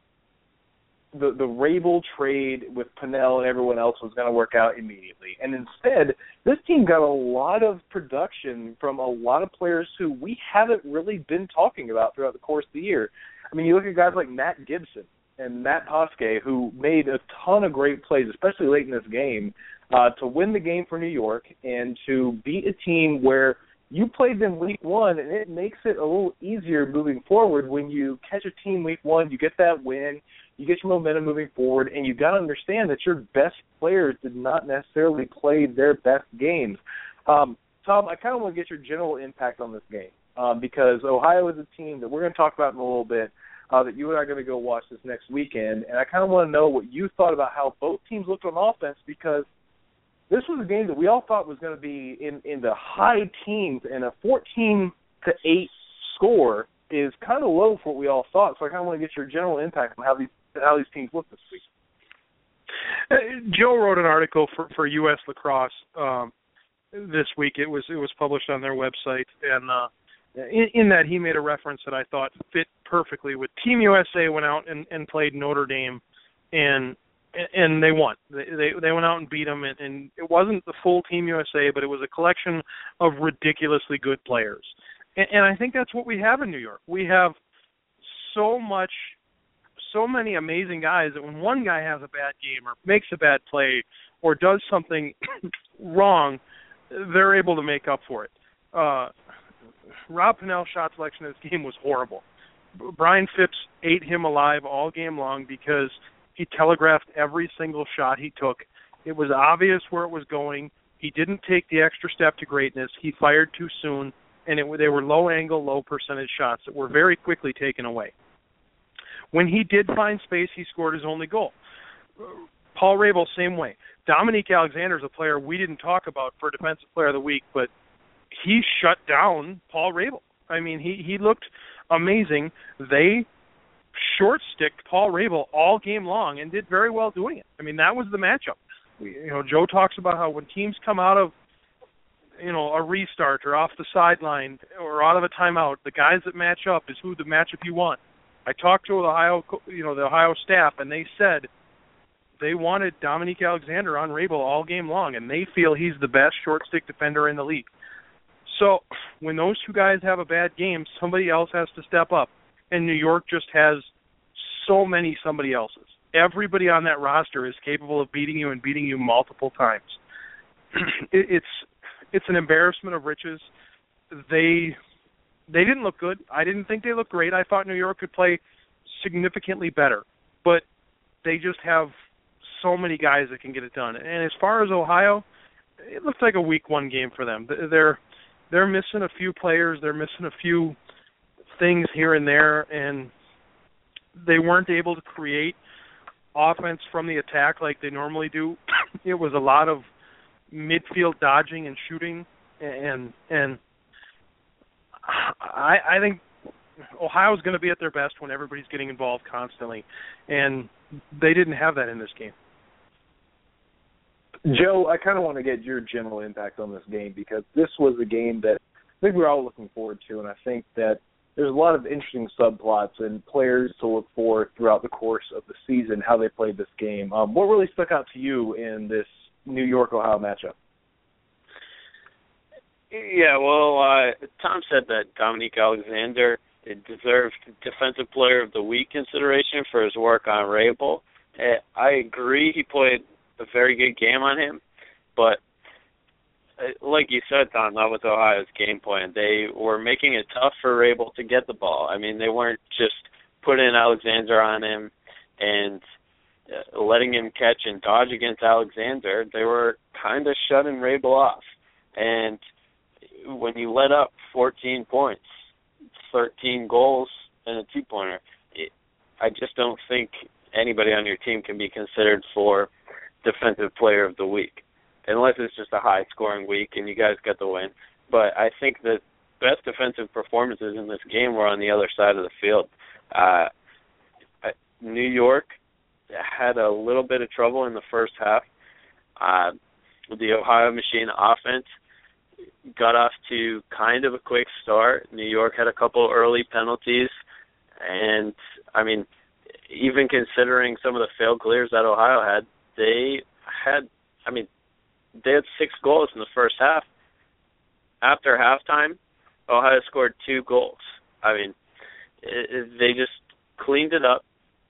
the the Rabel trade with Pennell and everyone else was going to work out immediately. And instead, this team got a lot of production from a lot of players who we haven't really been talking about throughout the course of the year. I mean, you look at guys like Matt Gibson and Matt Hoske, who made a ton of great plays, especially late in this game, Uh, to win the game for New York and to beat a team where you played them week one, and it makes it a little easier moving forward when you catch a team week one, you get that win, you get your momentum moving forward, and you've got to understand that your best players did not necessarily play their best games. Um, Tom, I kind of want to get your general impact on this game um, because Ohio is a team that we're going to talk about in a little bit uh, that you and I are going to go watch this next weekend, and I kind of want to know what you thought about how both teams looked on offense, because this was a game that we all thought was going to be in, in the high teens, and a fourteen to eight score is kind of low for what we all thought. So I kind of want to get your general impact on how these how these teams look this week. Uh, Joe wrote an article for, for U S Lacrosse um, this week. It was it was published on their website, and uh, in, in that he made a reference that I thought fit perfectly with Team U S A went out and, and played Notre Dame, and and they won. They, they they went out and beat them, and, and it wasn't the full Team U S A, but it was a collection of ridiculously good players. And, and I think that's what we have in New York. We have so much, so many amazing guys that when one guy has a bad game or makes a bad play or does something wrong, they're able to make up for it. Uh, Rob Pennell's shot selection in this game was horrible. Brian Phipps ate him alive all game long because he telegraphed every single shot he took. It was obvious where it was going. He didn't take the extra step to greatness. He fired too soon, and it, they were low-angle, low-percentage shots that were very quickly taken away. When he did find space, he scored his only goal. Paul Rabel, same way. Dominique Alexander is a player we didn't talk about for Defensive Player of the Week, but he shut down Paul Rabel. I mean, he, he looked amazing. They short-sticked Paul Rabel all game long and did very well doing it. I mean, that was the matchup. We, you know, Joe talks about how when teams come out of, you know, a restart or off the sideline or out of a timeout, the guys that match up is who the matchup you want. I talked to the Ohio, you know, the Ohio staff, and they said they wanted Dominique Alexander on Rabel all game long, and they feel he's the best short-stick defender in the league. So when those two guys have a bad game, somebody else has to step up. And New York just has so many somebody else's. Everybody on that roster is capable of beating you and beating you multiple times. it, it's it's an embarrassment of riches. They they didn't look good. I didn't think they looked great. I thought New York could play significantly better. But they just have so many guys that can get it done. And as far as Ohio, it looked like a week one game for them. They're they're missing a few players. They're missing a few things here and there, and they weren't able to create offense from the attack like they normally do. It was a lot of midfield dodging and shooting, and and I, I think Ohio's going to be at their best when everybody's getting involved constantly, and they didn't have that in this game. Joe, I kind of want to get your general impact on this game because this was a game that I think we're all looking forward to, and I think that there's a lot of interesting subplots and players to look for throughout the course of the season, how they played this game. Um, what really stuck out to you in this New York-Ohio matchup? Yeah, well, uh, Tom said that Dominique Alexander deserved Defensive Player of the Week consideration for his work on Rabel. I agree he played a very good game on him, but like you said, Tom, that was Ohio's game plan. They were making it tough for Rabel to get the ball. I mean, they weren't just putting Alexander on him and letting him catch and dodge against Alexander. They were kind of shutting Rabel off. And when you let up fourteen points, thirteen goals, and a two-pointer, it, I just don't think anybody on your team can be considered for Defensive Player of the Week, unless it's just a high-scoring week and you guys get the win. But I think the best defensive performances in this game were on the other side of the field. Uh, New York had a little bit of trouble in the first half. Uh, the Ohio Machine offense got off to kind of a quick start. New York had a couple early penalties, and, I mean, even considering some of the failed clears that Ohio had, they had, I mean, they had six goals in the first half. After halftime, Ohio scored two goals. I mean, it, it, they just cleaned it up.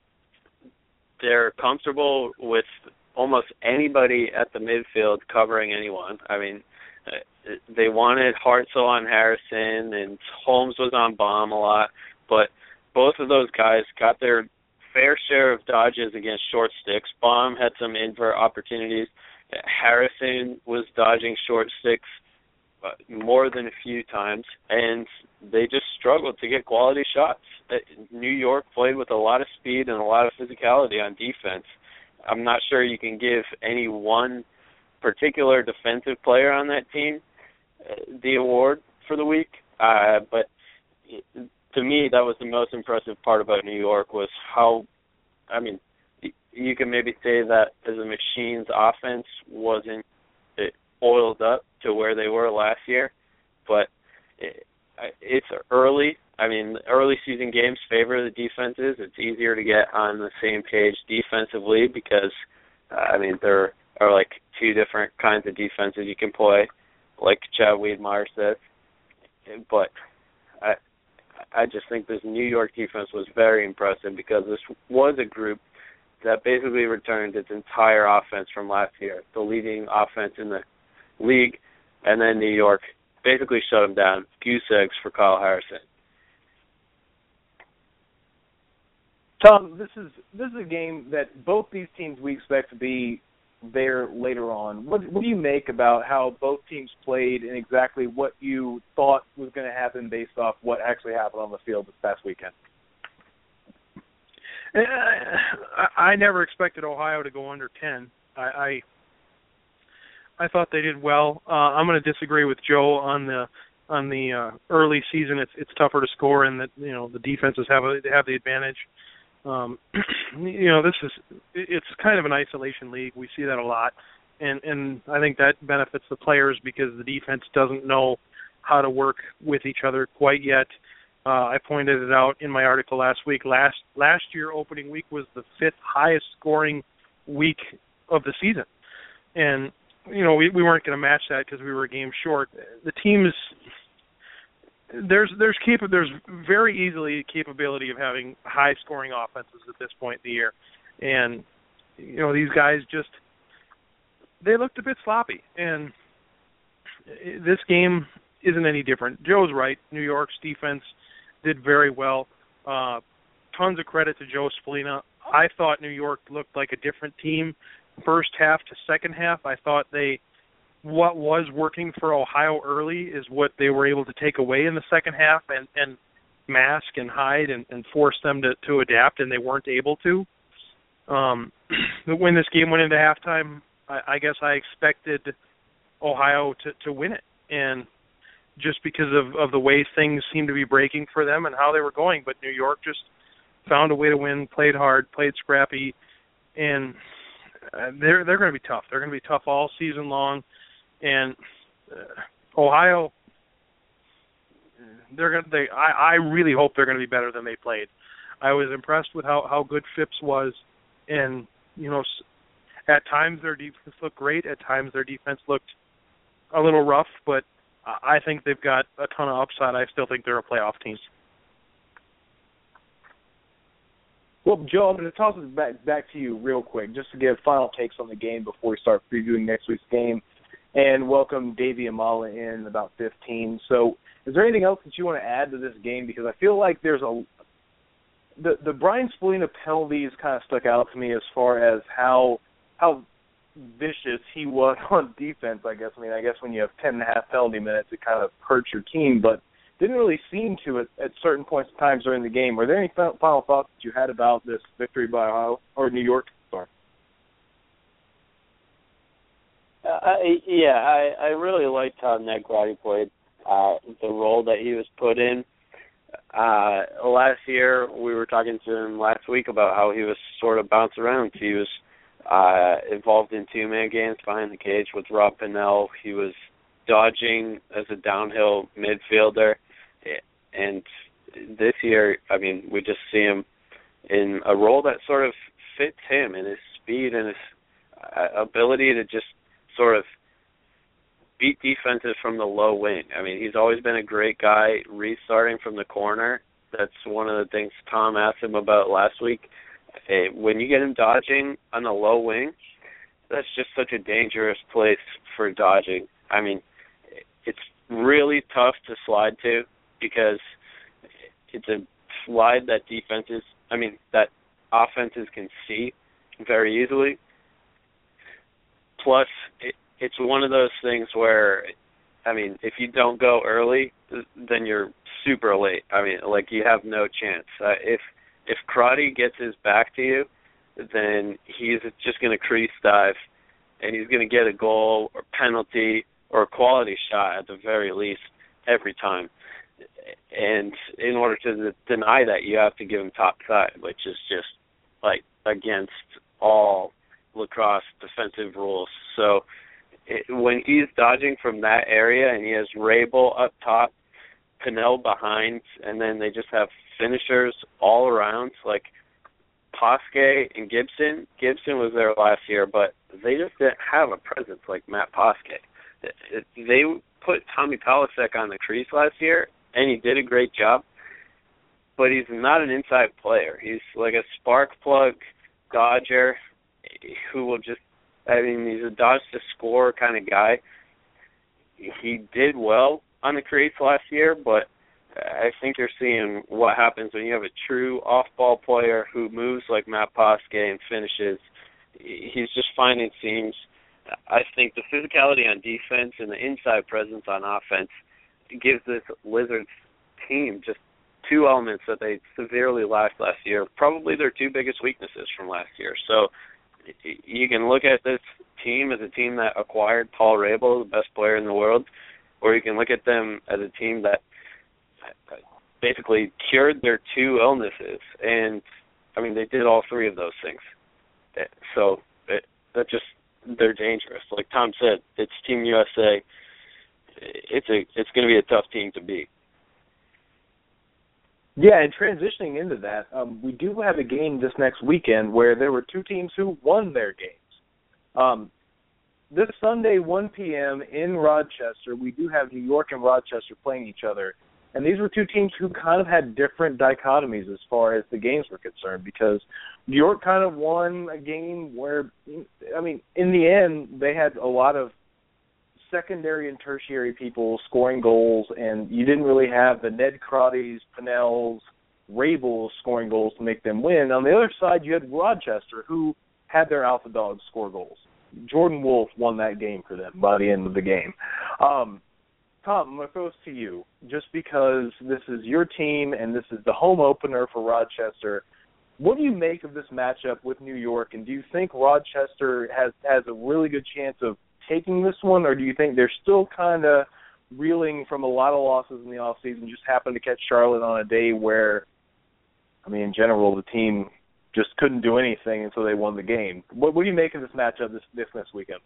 They're comfortable with almost anybody at the midfield covering anyone. I mean, they wanted Hartzell on Harrison, and Holmes was on Baum a lot, but both of those guys got their fair share of dodges against short sticks. Baum had some invert opportunities. Harrison was dodging short sticks more than a few times, and they just struggled to get quality shots. New York played with a lot of speed and a lot of physicality on defense. I'm not sure you can give any one particular defensive player on that team the award for the week, uh, but to me, that was the most impressive part about New York was how, I mean, you can maybe say that as a Machine's offense wasn't oiled up to where they were last year, but it, it's early. I mean, early season games favor the defenses. It's easier to get on the same page defensively because, uh, I mean, there are like two different kinds of defenses you can play, like Chad Wiedmeyer said. But I I just think this New York defense was very impressive because this was a group that basically returned its entire offense from last year, the leading offense in the league, and then New York basically shut them down. Goose eggs for Kyle Harrison. Tom, this is this is a game that both these teams we expect to be there later on. What, what do you make about how both teams played and exactly what you thought was going to happen based off what actually happened on the field this past weekend? I, I never expected Ohio to go under ten. I I, I thought they did well. Uh, I'm going to disagree with Joe on the on the uh, early season. It's it's tougher to score, and that you know the defenses have a have the advantage. Um, you know, this is it's kind of an isolation league. We see that a lot, and and I think that benefits the players because the defense doesn't know how to work with each other quite yet. Uh, I pointed it out in my article last week. Last last year, opening week was the fifth highest scoring week of the season, and you know we, we weren't going to match that because we were a game short. The teams there's there's capa- there's very easily capability of having high scoring offenses at this point in the year, and you know these guys just they looked a bit sloppy, and this game isn't any different. Joe's right. New York's defense did very well. Uh, tons of credit to Joe Spallina. I thought New York looked like a different team first half to second half. I thought they what was working for Ohio early is what they were able to take away in the second half and, and mask and hide and, and force them to, to adapt, and they weren't able to. Um, when this game went into halftime, I, I guess I expected Ohio to, to win it, and just because of, of the way things seemed to be breaking for them and how they were going. But New York just found a way to win, played hard, played scrappy, and uh, they're they're going to be tough. They're going to be tough all season long. And uh, Ohio, they're going. They I, I really hope they're going to be better than they played. I was impressed with how, how good Phipps was, and you know, at times their defense looked great. At times their defense looked a little rough, but I think they've got a ton of upside. I still think they're a playoff team. Well, Joe, I'm going to toss it back back to you real quick, just to give final takes on the game before we start previewing next week's game, and welcome Davey Amala in about fifteen. So, is there anything else that you want to add to this game? Because I feel like there's a the the Brian Spallina penalties kind of stuck out to me as far as how how vicious he was on defense. I guess I mean I guess when you have ten and a half penalty minutes, it kind of hurts your team, but didn't really seem to at, at certain points in times during the game. Were there any final thoughts that you had about this victory by Ohio or New York? Sorry. Uh, I, yeah, I, I really liked how Ned Crotty played, uh, the role that he was put in. Uh, last year, we were talking to him last week about how he was sort of bounced around. He was uh, involved in two-man games behind the cage with Rob Pennell. He was dodging as a downhill midfielder. And this year, I mean, we just see him in a role that sort of fits him and his speed and his uh, ability to just sort of beat defenses from the low wing. I mean, he's always been a great guy restarting from the corner. That's one of the things Tom asked him about last week. Hey, when you get him dodging on the low wing, that's just such a dangerous place for dodging. I mean, it's really tough to slide to because it's a slide that defenses, I mean, that offenses can see very easily. Plus, it, it's one of those things where, I mean, if you don't go early, then you're super late. I mean, like, you have no chance. Uh, if if Crotty gets his back to you, then he's just going to crease dive, and he's going to get a goal or penalty or a quality shot at the very least every time. And in order to deny that, you have to give him top side, which is just, like, against all lacrosse defensive rules. So it, when he's dodging from that area and he has Rabel up top, Pennell behind, and then they just have finishers all around, like Posque and Gibson. Gibson was there last year, but they just didn't have a presence like Matt Posque. They put Tommy Palasek on the crease last year, and he did a great job, but he's not an inside player. He's like a spark plug dodger who will just, I mean, he's a dodge to score kind of guy. He did well on the crease last year, but I think you're seeing what happens when you have a true off-ball player who moves like Matt Posque and finishes. He's just finding seams. I think the physicality on defense and the inside presence on offense gives this Lizards team just two elements that they severely lacked last year, probably their two biggest weaknesses from last year. So you can look at this team as a team that acquired Paul Rabel, the best player in the world, or you can look at them as a team that basically cured their two illnesses. And, I mean, they did all three of those things. So it, that just, they're dangerous. Like Tom said, it's Team U S A. It's a it's going to be a tough team to beat. Yeah, and transitioning into that, um, we do have a game this next weekend where there were two teams who won their games. Um, this Sunday, one p.m. in Rochester, we do have New York and Rochester playing each other. And these were two teams who kind of had different dichotomies as far as the games were concerned, because New York kind of won a game where, I mean, in the end, they had a lot of secondary and tertiary people scoring goals, and you didn't really have the Ned Crotties, Pennells, Rabels scoring goals to make them win. On the other side, you had Rochester, who had their alpha dogs score goals. Jordan Wolf won that game for them by the end of the game. Um, Tom, I'm going to throw this to you, just because this is your team and this is the home opener for Rochester. What do you make of this matchup with New York, and do you think Rochester has, has a really good chance of taking this one, or do you think they're still kind of reeling from a lot of losses in the offseason, just happened to catch Charlotte on a day where, I mean, in general, the team just couldn't do anything until they won the game? What, what do you make of this matchup this this, this weekend?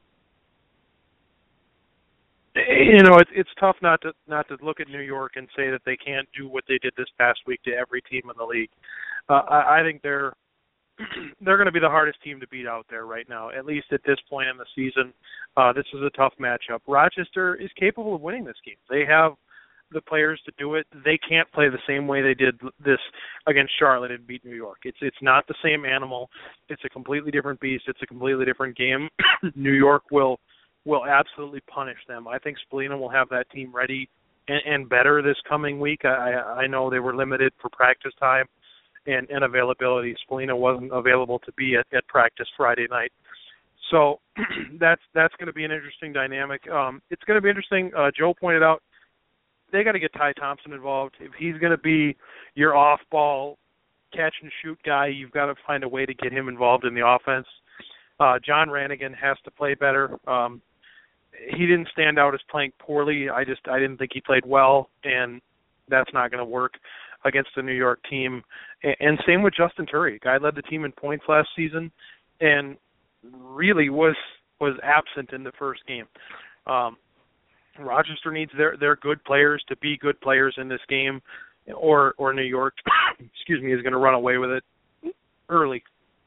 You know, it's it's tough not to not to look at New York and say that they can't do what they did this past week to every team in the league. Uh, I, I think they're they're going to be the hardest team to beat out there right now, at least at this point in the season. Uh, this is a tough matchup. Rochester is capable of winning this game. They have the players to do it. They can't play the same way they did this against Charlotte and beat New York. It's it's not the same animal. It's a completely different beast. It's a completely different game. New York will will absolutely punish them. I think Spallina will have that team ready and, and better this coming week. I I know they were limited for practice time and, and availability. Spallina wasn't available to be at, at practice Friday night. So that's that's going to be an interesting dynamic. Um, it's going to be interesting. Uh, Joe pointed out they got to get Ty Thompson involved. If he's going to be your off-ball catch-and-shoot guy, you've got to find a way to get him involved in the offense. Uh, John Ranigan has to play better. Um, he didn't stand out as playing poorly. I just I didn't think he played well, and that's not going to work against the New York team. And, and same with Justin Turry. Guy led the team in points last season and really was was absent in the first game. Um, Rochester needs their, their good players to be good players in this game, or or New York, excuse me, is going to run away with it early.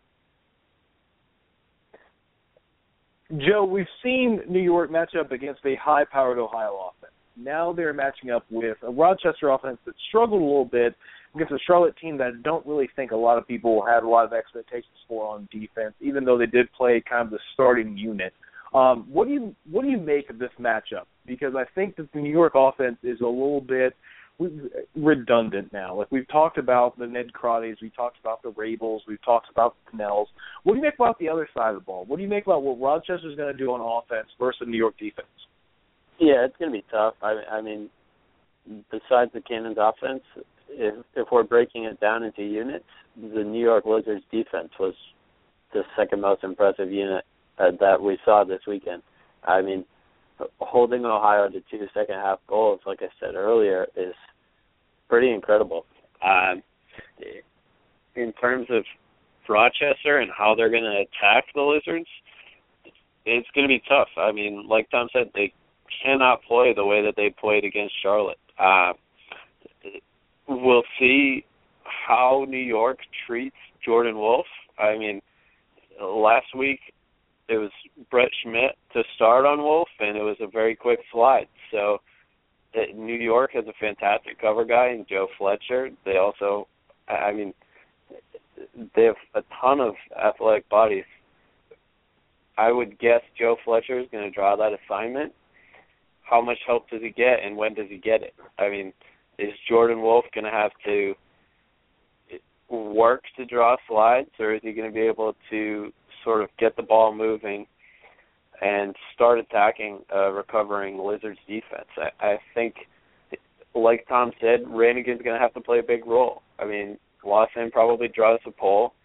Joe, we've seen New York match up against a high-powered Ohio offense. Now they're matching up with a Rochester offense that struggled a little bit against a Charlotte team that I don't really think a lot of people had a lot of expectations for on defense, even though they did play kind of the starting unit. Um, what do you what do you make of this matchup? Because I think that the New York offense is a little bit redundant now. Like, we've talked about the Ned Crotties, we've talked about the Rabels, we've talked about the Pinnells. What do you make about the other side of the ball? What do you make about what Rochester's going to do on offense versus the New York defense? Yeah, it's going to be tough. I, I mean, besides the Cannons offense, if, if we're breaking it down into units, the New York Lizards defense was the second most impressive unit uh, that we saw this weekend. I mean, holding Ohio to two second-half goals, like I said earlier, is pretty incredible. Um, in terms of Rochester and how they're going to attack the Lizards, it's going to be tough. I mean, like Tom said, they cannot play the way that they played against Charlotte. Uh, we'll see how New York treats Jordan Wolf. I mean, last week, it was Brett Schmidt to start on Wolf, and it was a very quick slide. So uh, New York has a fantastic cover guy in Joe Fletcher. They also, I mean, they have a ton of athletic bodies. I would guess Joe Fletcher is going to draw that assignment. How much help does he get, and when does he get it? I mean, is Jordan Wolf going to have to work to draw slides, or is he going to be able to sort of get the ball moving and start attacking a recovering Lizards defense? I, I think, like Tom said, Ranigan's going to have to play a big role. I mean, Lawson probably draws the pole.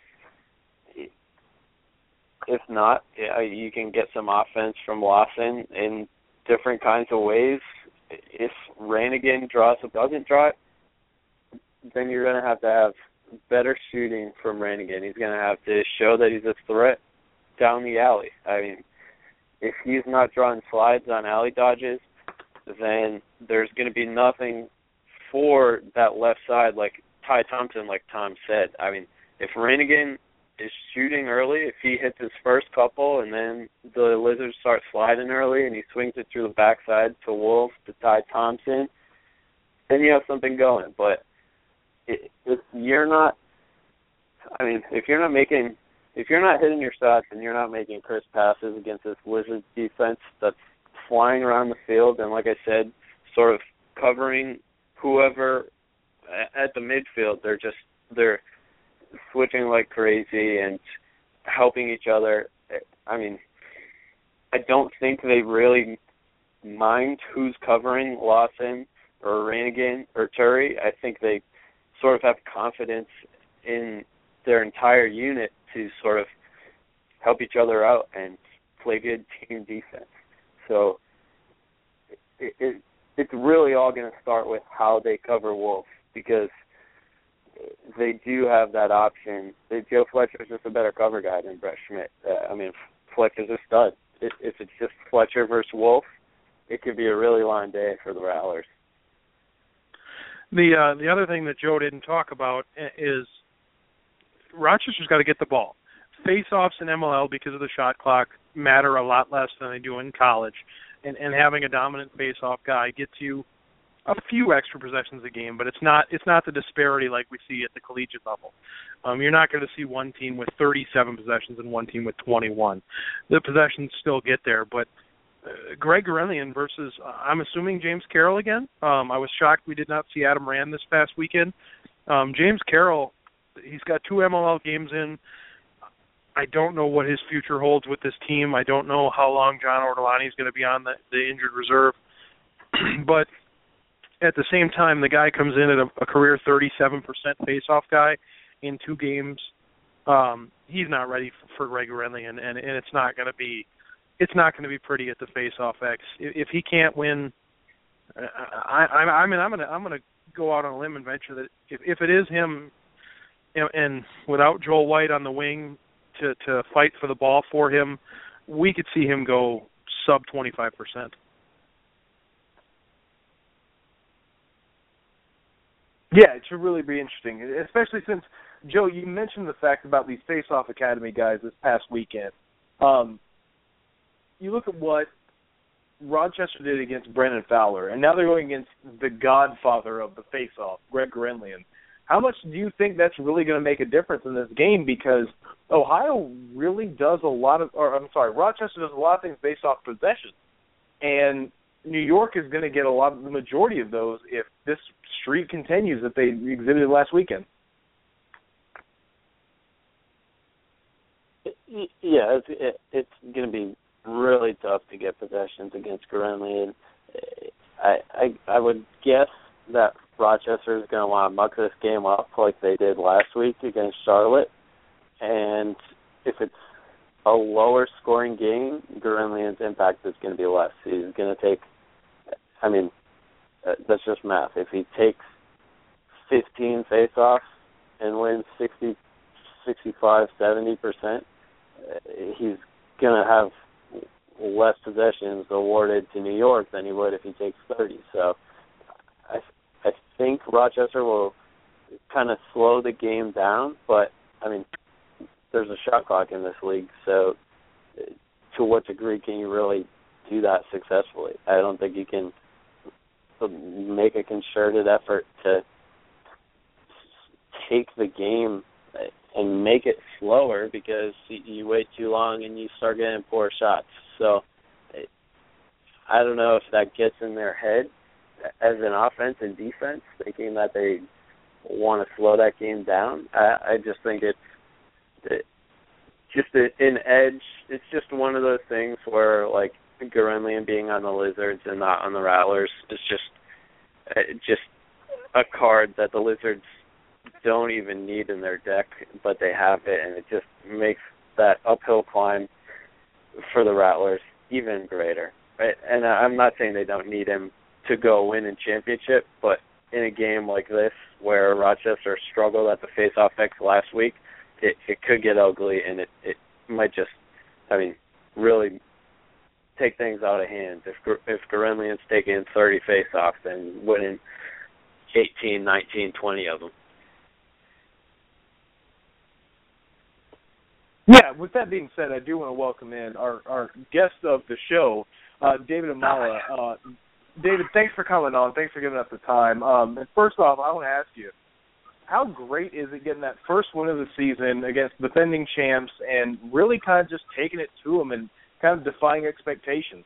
If not, yeah, you can get some offense from Lawson in different kinds of ways. If Ranigan draws or doesn't draw it, then you're going to have to have better shooting from Ranigan. He's going to have to show that he's a threat down the alley. I mean, if he's not drawing slides on alley dodges, then there's going to be nothing for that left side like Ty Thompson, like Tom said. I mean, if Ranigan is shooting early, if he hits his first couple and then the Lizards start sliding early and he swings it through the backside to Wolf, to Ty Thompson, then you have something going. But if you're not, I mean, if you're not making, if you're not hitting your shots and you're not making crisp passes against this Lizards defense that's flying around the field and, like I said, sort of covering whoever at the midfield, they're just, they're switching like crazy and helping each other. I mean, I don't think they really mind who's covering Lawson or Rannigan or Turry. I think they sort of have confidence in their entire unit to sort of help each other out and play good team defense. So it, it, it's really all going to start with how they cover Wolf, because they do have that option. Joe Fletcher's just a better cover guy than Brett Schmidt. Uh, I mean, Fletcher's a stud. If, if it's just Fletcher versus Wolf, it could be a really long day for the Rattlers. The uh, the other thing that Joe didn't talk about is Rochester's got to get the ball. Face-offs in M L L, because of the shot clock, matter a lot less than they do in college. And, and having a dominant face-off guy gets you a few extra possessions a game, but it's not it's not the disparity like we see at the collegiate level. Um, you're not going to see one team with thirty-seven possessions and one team with twenty-one. The possessions still get there, but uh, Greg Gurenlian versus, uh, I'm assuming James Carroll again. Um, I was shocked we did not see Adam Rand this past weekend. Um, James Carroll, he's got two M L L games in. I don't know what his future holds with this team. I don't know how long John Ortolani is going to be on the, the injured reserve. But at the same time, the guy comes in at a, a career thirty-seven percent face-off guy in two games. Um, he's not ready for, for Greg Gurenlian, and, and it's not going to be it's not going to be pretty at the face-off X. If, if he can't win, I, I, I mean, I'm going to I'm going to go out on a limb and venture that if, if it is him, you know, and without Joel White on the wing to to fight for the ball for him, we could see him go sub twenty-five percent. Yeah, it should really be interesting, especially since, Joe, you mentioned the fact about these face-off academy guys this past weekend. Um, you look at what Rochester did against Brandon Fowler, and now they're going against the godfather of the face-off, Greg Gurenlian. How much do you think that's really going to make a difference in this game? Because Ohio really does a lot of, or I'm sorry, Rochester does a lot of things based off possession. And New York is going to get a lot of the majority of those if this streak continues that they exhibited last weekend. Yeah, it's, it, it's going to be really tough to get possessions against Gurenlian. I, I I would guess that Rochester is going to want to muck this game up like they did last week against Charlotte. And if it's a lower scoring game, Gurenlian's impact is going to be less. He's going to take, I mean, that's just math. If he takes fifteen face-offs and wins sixty, sixty-five, seventy percent, he's going to have less possessions awarded to New York than he would if he takes thirty. So I I think Rochester will kind of slow the game down, but, I mean, there's a shot clock in this league, so to what degree can you really do that successfully? I don't think you can make a concerted effort to take the game and make it slower because you wait too long and you start getting poor shots. So I don't know if that gets in their head as an offense and defense, thinking that they want to slow that game down. I, I just think it's it, just an edge. It's just one of those things where, like, Gurenlian being on the Lizards and not on the Rattlers is just uh, just a card that the Lizards don't even need in their deck, but they have it, and it just makes that uphill climb for the Rattlers even greater. Right? And I'm not saying they don't need him to go win a championship, but in a game like this where Rochester struggled at the face-off X last week, it, it could get ugly, and it, it might just, I mean, really take things out of hand. If if Gurenlian's taking thirty face-offs and winning eighteen, nineteen, twenty of them. Yeah, with that being said, I do want to welcome in our, our guest of the show, uh, David Amala. Uh, David, thanks for coming on. Thanks for giving us the time. Um, and first off, I want to ask you, how great is it getting that first win of the season against defending champs and really kind of just taking it to them and kind of defying expectations?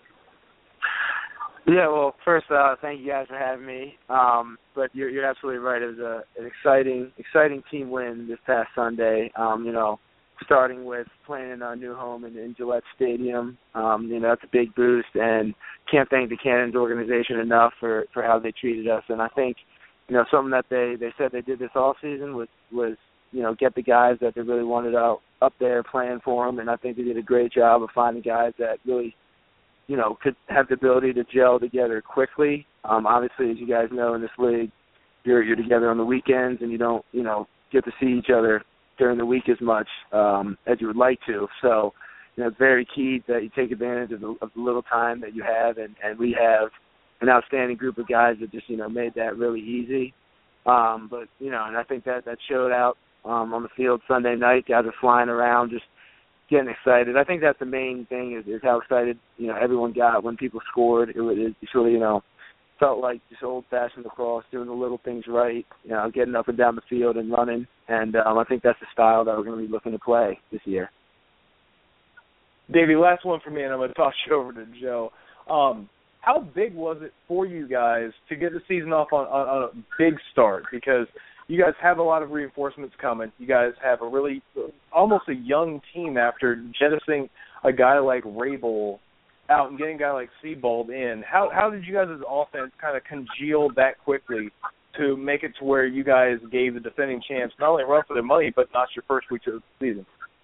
Yeah, well, first, uh, thank you guys for having me. Um, but you're, you're absolutely right. It was a, an exciting, exciting team win this past Sunday. Um, you know, starting with playing in our new home in, in Gillette Stadium. Um, you know, that's a big boost, and can't thank the Cannons organization enough for, for how they treated us. And I think, you know, something that they, they said they did this all season was, was, you know, get the guys that they really wanted out up there playing for them, and I think they did a great job of finding guys that really, you know, could have the ability to gel together quickly. Um, obviously, as you guys know, in this league, you're you're together on the weekends, and you don't, you know, get to see each other during the week as much um, as you would like to. So, you know, it's very key that you take advantage of the, of the little time that you have, and, and we have an outstanding group of guys that just, you know, made that really easy. Um, but, you know, and I think that, that showed out um, on the field Sunday night. Guys are flying around, just getting excited. I think that's the main thing is, is how excited, you know, everyone got when people scored. It was it really, you know, felt like just old-fashioned lacrosse, doing the little things right, you know, getting up and down the field and running. And um, I think that's the style that we're going to be looking to play this year. Davey, last one for me, and I'm going to toss you over to Joe. Um, how big was it for you guys to get the season off on, on, on a big start? Because you guys have a lot of reinforcements coming. You guys have a really almost a young team after jettisoning a guy like Rabel out and getting a guy like Seabold in. How how did you guys' offense kind of congeal that quickly to make it to where you guys gave the defending champs not only a run for their money, but not your first week of the season?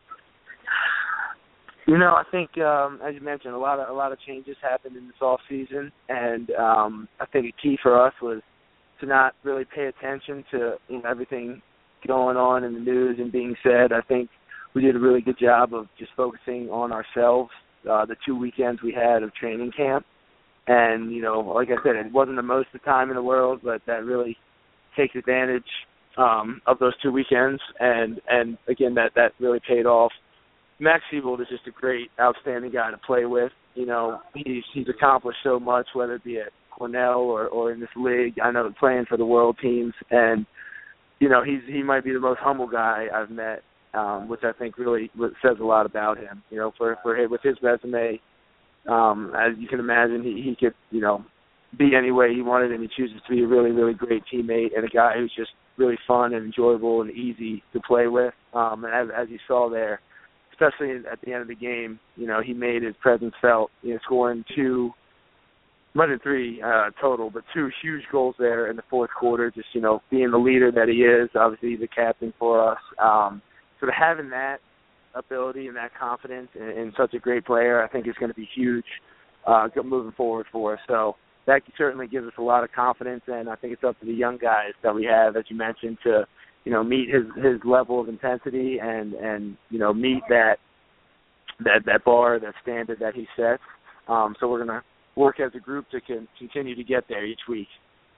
You know, I think um, as you mentioned, a lot of a lot of changes happened in this off season, and um, I think a key for us was to not really pay attention to, you know, everything going on in the news and being said. I think we did a really good job of just focusing on ourselves. Uh, the two weekends we had of training camp. And, you know, like I said, it wasn't the most of the time in the world, but that really takes advantage um, of those two weekends. And, and again, that, that really paid off. Max Seabold is just a great, outstanding guy to play with. You know, he's, he's accomplished so much, whether it be at Cornell or, or in this league. I know playing for the world teams. And, you know, he's he might be the most humble guy I've met. Um, which I think really says a lot about him. You know, for for with his resume, um, as you can imagine, he, he could, you know, be any way he wanted, and he chooses to be a really, really great teammate and a guy who's just really fun and enjoyable and easy to play with. Um, and as, as you saw there, especially at the end of the game, you know, he made his presence felt. You know, scoring two, might have been three uh, total, but two huge goals there in the fourth quarter. Just, you know, being the leader that he is, obviously he's a captain for us. Um, So having that ability and that confidence in, in such a great player, I think is going to be huge uh, moving forward for us. So that certainly gives us a lot of confidence, and I think it's up to the young guys that we have, as you mentioned, to, you know, meet his, his level of intensity and, and you know, meet that that that bar, that standard that he sets. Um, so we're going to work as a group to can continue to get there each week.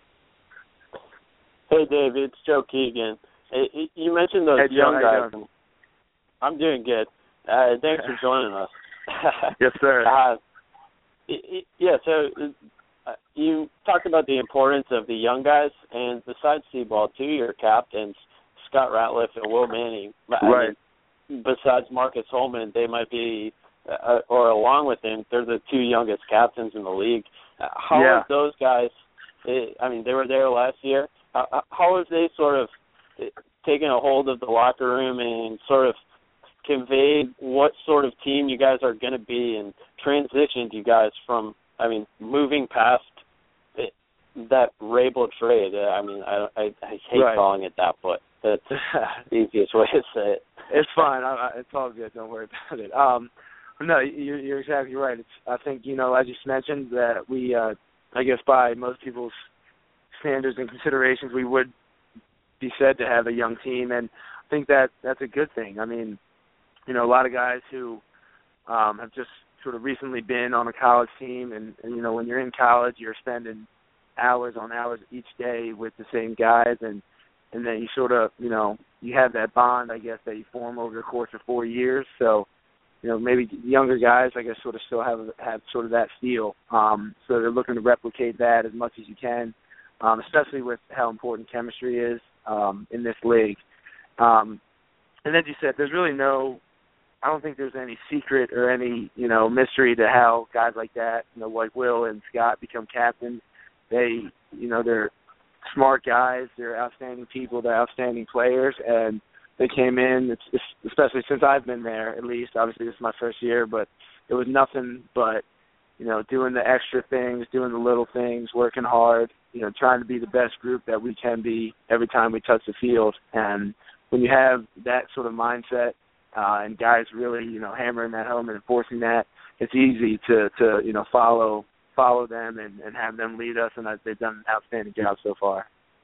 Hey, Dave, it's Joe Keegan. Hey, you mentioned those hey, young Joe, guys. I'm doing good. Uh, thanks for joining us. Yes, sir. Uh, yeah, so uh, you talked about the importance of the young guys, and besides Seabold, two of your captains, Scott Ratliff and Will Manning, right. I mean, besides Marcus Holman, they might be, uh, or along with him, they're the two youngest captains in the league. Uh, how yeah. have those guys, I mean, they were there last year, uh, how have they sort of taken a hold of the locker room and sort of conveyed what sort of team you guys are going to be and transitioned you guys from, I mean, moving past it, that Rabel trade? Uh, I mean, I, I, I hate right. calling it that, but that's the easiest way to say it. It's fine. I, I, it's all good. Don't worry about it. Um, no, you're, you're exactly right. It's, I think, you know, as you mentioned, that we, uh, I guess by most people's standards and considerations, we would be said to have a young team, and I think that that's a good thing. I mean, you know, a lot of guys who um, have just sort of recently been on a college team, and, and, you know, when you're in college, you're spending hours on hours each day with the same guys, and, and then you sort of, you know, you have that bond, I guess, that you form over the course of four years. So, you know, maybe younger guys, I guess, sort of still have have sort of that feel. Um, so they're looking to replicate that as much as you can, um, especially with how important chemistry is um, in this league. Um, and as you said, there's really no, I don't think there's any secret or any, you know, mystery to how guys like that, you know, like Will and Scott become captains. They, you know, they're smart guys. They're outstanding people. They're outstanding players. And they came in, it's, it's, especially since I've been there, at least. Obviously, this is my first year, but it was nothing but, you know, doing the extra things, doing the little things, working hard, you know, trying to be the best group that we can be every time we touch the field. And when you have that sort of mindset uh, and guys really, you know, hammering that home and enforcing that, it's easy to, to you know, follow follow them and, and have them lead us, and they've done an outstanding job so far.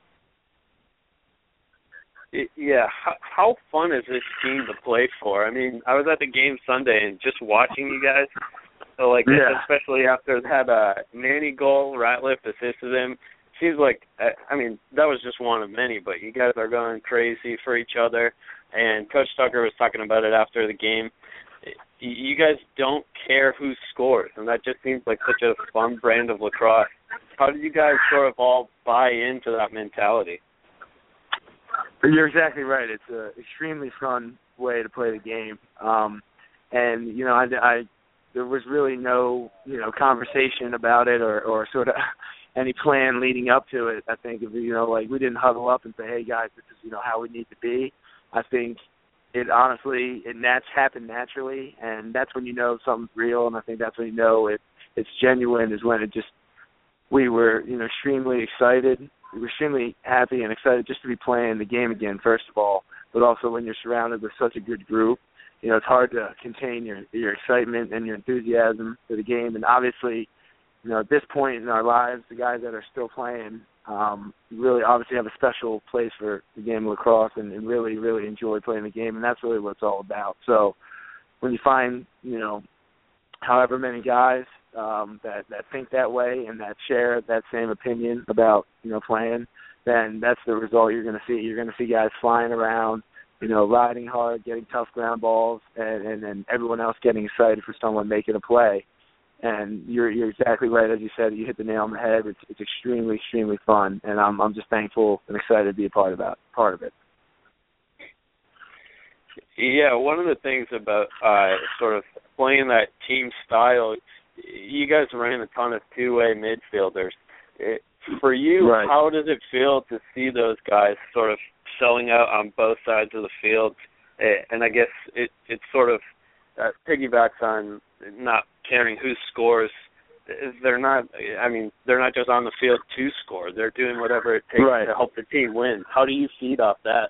Yeah, how, how fun is this team to play for? I mean, I was at the game Sunday and just watching you guys, so like, yeah. especially after that uh, Manny goal, Ratliff assisted him. Seems like, I mean, that was just one of many, but you guys are going crazy for each other. And Coach Tucker was talking about it after the game. You guys don't care who scores, and that just seems like such a fun brand of lacrosse. How did you guys sort of all buy into that mentality? You're exactly right. It's an extremely fun way to play the game. Um, and, you know, I, I there was really no, you know, conversation about it or, or sort of any plan leading up to it. I think, you know, like we didn't huddle up and say, hey, guys, this is, you know, how we need to be. I think it honestly, it nat- happened naturally, and that's when you know something's real, and I think that's when you know it, it's genuine is when it just, we were, you know, extremely excited. We were extremely happy and excited just to be playing the game again, first of all, but also when you're surrounded with such a good group, you know, it's hard to contain your your excitement and your enthusiasm for the game. And obviously, you know, at this point in our lives, the guys that are still playing um, really obviously have a special place for the game of lacrosse and, and really, really enjoy playing the game, and that's really what it's all about. So when you find, you know, however many guys um, that, that think that way and that share that same opinion about, you know, playing, then that's the result you're going to see. You're going to see guys flying around, you know, riding hard, getting tough ground balls, and, and then everyone else getting excited for someone making a play. And you're you're exactly right, as you said. You hit the nail on the head. It's it's extremely extremely fun, and I'm I'm just thankful and excited to be a part of that part of it. Yeah, one of the things about uh, sort of playing that team style, you guys ran a ton of two-way midfielders. It, for you, right. How does it feel to see those guys sort of selling out on both sides of the field? And I guess it it sort of uh, piggybacks on not caring who scores. They're not, I mean, they're not just on the field to score. They're doing whatever it takes right. to help the team win. How do you feed off that?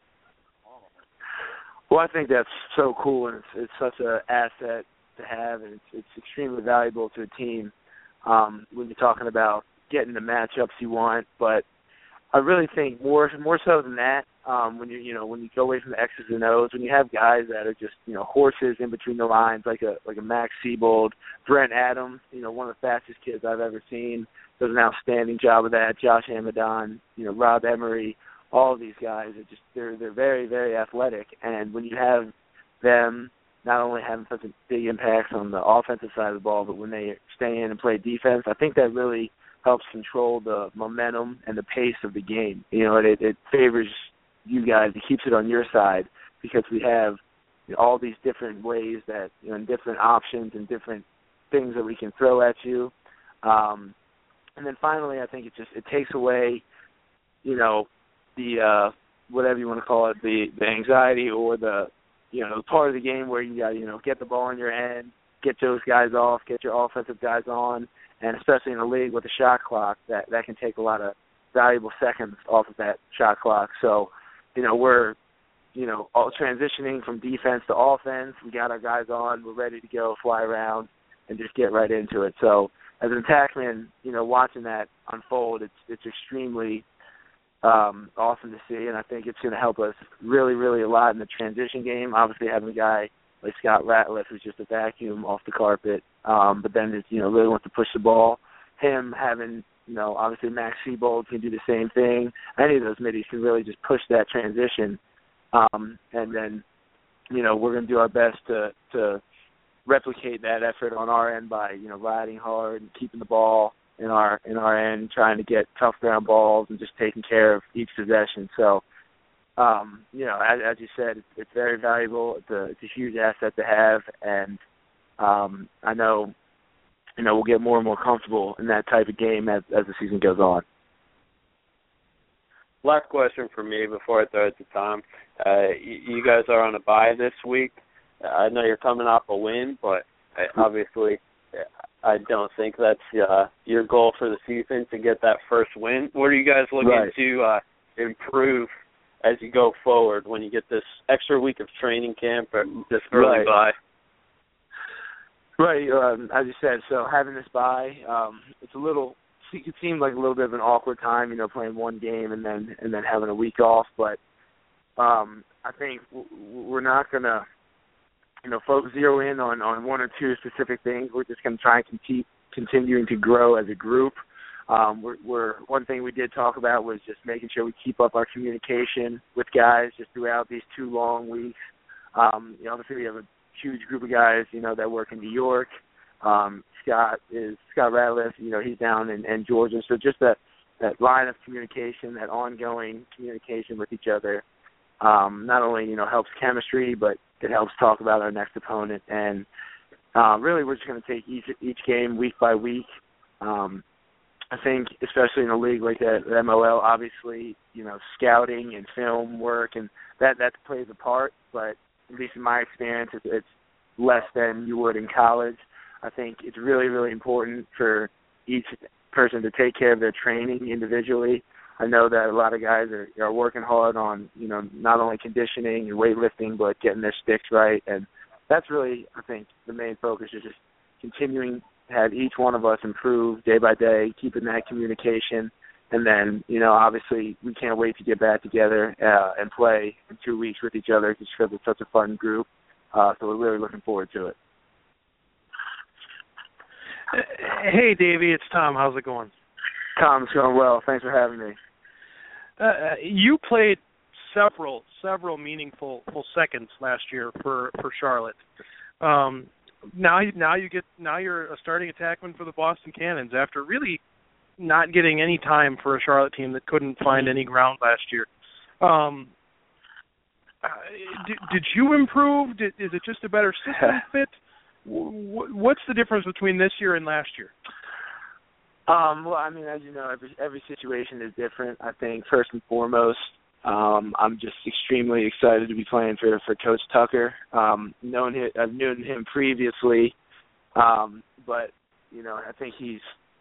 Well, I think that's so cool, and it's, it's such an asset to have, and it's, it's extremely valuable to a team um, when you're talking about getting the matchups you want. But I really think more more so than that, um, when you you know when you go away from the X's and O's, when you have guys that are just you know horses in between the lines, like a like a Max Siebold, Brent Adams, you know one of the fastest kids I've ever seen, does an outstanding job of that. Josh Amadon, you know Rob Emery. All of these guys are just they're they're very, very athletic, and when you have them not only having such a big impact on the offensive side of the ball, but when they stay in and play defense, I think that really helps control the momentum and the pace of the game. You know, it it favors you guys, it keeps it on your side because we have you know, all these different ways that you know, and different options and different things that we can throw at you. Um, and then finally, I think it just it takes away, you know. the uh, whatever you want to call it, the, the anxiety or the, you know, part of the game where you got to, you know, get the ball in your end, get those guys off, get your offensive guys on, and especially in a league with a shot clock, that, that can take a lot of valuable seconds off of that shot clock. So, you know, we're, you know, all transitioning from defense to offense. We got our guys on. We're ready to go, fly around, and just get right into it. So as an attackman, you know, watching that unfold, it's it's extremely Um, awesome to see, and I think it's going to help us really, really a lot in the transition game. Obviously, having a guy like Scott Ratliff who's just a vacuum off the carpet, um, but then just, you know really wants to push the ball. Him having you know obviously Max Siebold can do the same thing. Any of those middies can really just push that transition, um, and then you know we're going to do our best to to replicate that effort on our end by you know riding hard and keeping the ball in our in our end, trying to get tough ground balls and just taking care of each possession. So, um, you know, as, as you said, it's, it's very valuable. It's a, it's a huge asset to have, and um, I know, you know, we'll get more and more comfortable in that type of game as, as the season goes on. last question for me before I throw it to Tom. Uh, you, you guys are on a bye this week. I know you're coming off a win, but obviously I don't think that's uh, your goal for the season to get that first win. What are you guys looking right. to uh, improve as you go forward when you get this extra week of training camp or this early right. bye? Right, um, as you said, so having this bye, um, it's a little, it seemed like a little bit of an awkward time, you know, playing one game and then and then having a week off, but um, I think we're not going to, you know, focus zero in on, on one or two specific things. We're just going to try and continue, continuing to grow as a group. Um, we're, we're one thing we did talk about was just making sure we keep up our communication with guys just throughout these two long weeks. Um, you know, obviously we have a huge group of guys, you know, that work in New York. Um, Scott is Scott Ratliff, you know, he's down in, in Georgia. So just that, that line of communication, that ongoing communication with each other, um, not only, you know, helps chemistry, but it helps talk about our next opponent. And uh, really we're just going to take each each game week by week. Um, I think especially in a league like that, the M L L, obviously, you know, scouting and film work, and that, that plays a part, but at least in my experience, it's, it's less than you would in college. I think it's really, really important for each person to take care of their training individually. I know that a lot of guys are, are working hard on, you know, not only conditioning and weightlifting, but getting their sticks right. And that's really, I think, the main focus is just continuing to have each one of us improve day by day, keeping that communication. And then, you know, obviously we can't wait to get back together uh, and play in two weeks with each other just because it's such a fun group. Uh, so we're really looking forward to it. Hey, Davey, it's Tom. How's it going? Tom, it's going well. Thanks for having me. Uh, you played several, several meaningful full seconds last year for, for Charlotte. Um, now, now you get, now you're a starting attackman for the Boston Cannons after really not getting any time for a Charlotte team that couldn't find any ground last year. Um, uh, did, did you improve? Did, is it just a better system fit? W- what's the difference between this year and last year? Um, well, I mean, as you know, every every situation is different. I think first and foremost, um, I'm just extremely excited to be playing for for Coach Tucker. Um, known him, I've known him previously, um, but you know, I think he's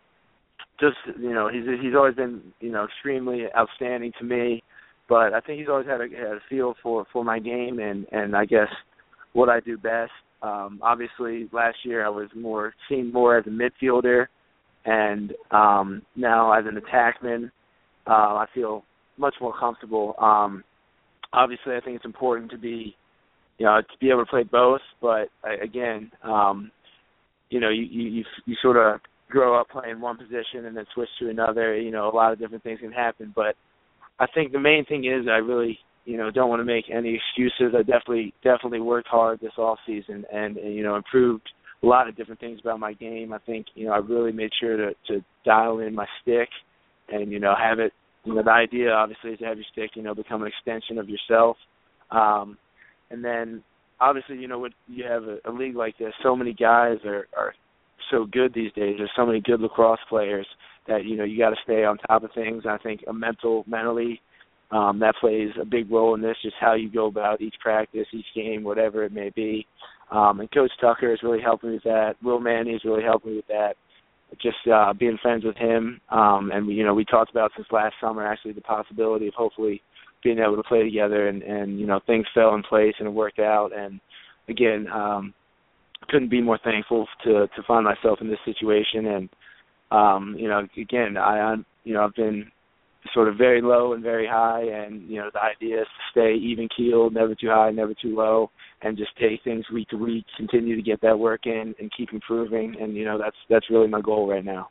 just, you know, he's he's always been, you know, extremely outstanding to me. But I think he's always had a, had a feel for, for my game and, and I guess what I do best. Um, obviously, last year I was more seen more as a midfielder, and um, now as an attackman, uh, I feel much more comfortable. Um, obviously, I think it's important to be, you know, to be able to play both. But again, um, you know, you you, you sort of grow up playing one position and then switch to another. You know, a lot of different things can happen. But I think the main thing is I really, you know, don't want to make any excuses. I definitely definitely worked hard this off season and, and you know, improved a lot of different things about my game. I think, you know, I really made sure to, to dial in my stick and, you know, have it, you know, the idea obviously is to have your stick, you know, become an extension of yourself. Um, and then obviously, you know, when you have a, a league like this, so many guys are, are so good these days. There's so many good lacrosse players that, you know, you got to stay on top of things. I think a mental, mentally, um, that plays a big role in this, just how you go about each practice, each game, whatever it may be. Um, and Coach Tucker is really helping me with that. Will Manny is really helping me with that. Just uh, being friends with him. Um, and, you know, we talked about since last summer actually the possibility of hopefully being able to play together. And, and you know, things fell in place and it worked out. And, again, um, couldn't be more thankful to, to find myself in this situation. And, um, you know, again, I, I'm, you know, I've been sort of very low and very high, and, you know, the idea is to stay even-keeled, never too high, never too low, and just take things week to week, continue to get that work in and keep improving, and, you know, that's that's really my goal right now.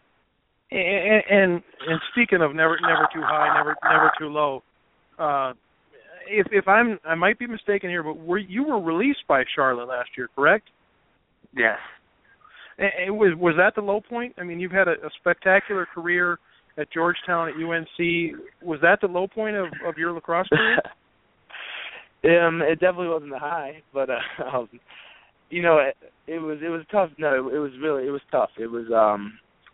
And and, and speaking of never never too high, never never too low, uh, if if I'm I might be mistaken here, but were you were released by Charlotte last year, correct? Yes. And was was that the low point? I mean, you've had a, a spectacular career at Georgetown, at U N C. Was that the low point of, of your lacrosse career? um, it definitely wasn't the high, but uh, um, you know, it, it was it was tough. No, it, it was really it was tough. It was um,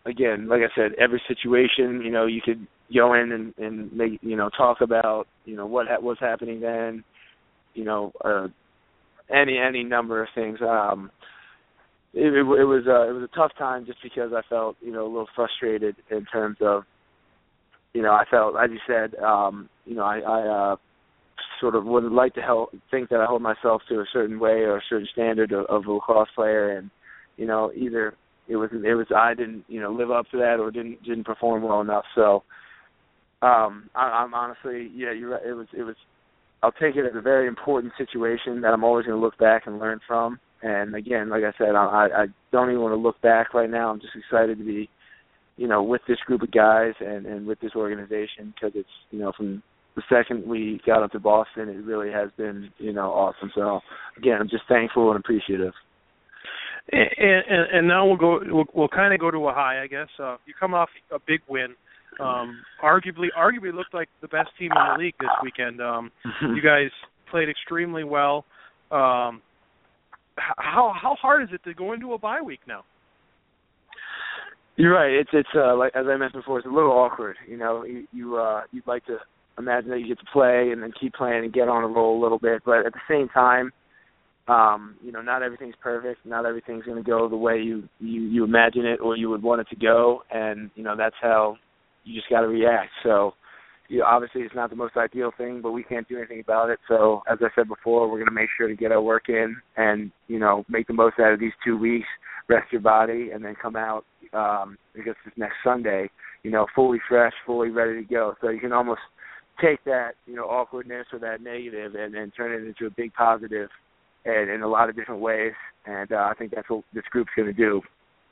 again, like I said, every situation, you know, you could go in and, and make, you know, talk about, you know, what ha- was happening then, you know, uh, any any number of things. Um, it, it, it was uh, it was a tough time just because I felt, you know, a little frustrated in terms of, you know, I felt, as you said, um, you know, I, I uh, sort of would like to help, think that I hold myself to a certain way or a certain standard of, of a lacrosse player, and, you know, either it was it was I didn't, you know, live up to that or didn't didn't perform well enough. So um, I, I'm honestly, yeah, you're right. It was it was. I'll take it as a very important situation that I'm always going to look back and learn from. And again, like I said, I, I don't even want to look back right now. I'm just excited to be, you know, with this group of guys and, and with this organization, because it's, you know, from the second we got up to Boston, it really has been, you know, awesome. So again, I'm just thankful and appreciative. And, and, and now we'll go. We'll, we'll kind of go to a high, I guess. Uh, you come off a big win. Um, arguably, arguably looked like the best team in the league this weekend. Um, you guys played extremely well. Um, how how hard is it to go into a bye week now? You're right. It's it's uh, like as I mentioned before, it's a little awkward. You know, you, you uh, you'd like to imagine that you get to play and then keep playing and get on a roll a little bit, but at the same time, um, you know, not everything's perfect. Not everything's going to go the way you, you you imagine it or you would want it to go, and you know that's how you just got to react. So, you know, obviously it's not the most ideal thing, but we can't do anything about it. So, as I said before, we're going to make sure to get our work in and, you know, make the most out of these two weeks, rest your body, and then come out, um, I guess it's next Sunday, you know, fully fresh, fully ready to go. So you can almost take that, you know, awkwardness or that negative and, and turn it into a big positive and in a lot of different ways. And uh, I think that's what this group's going to do.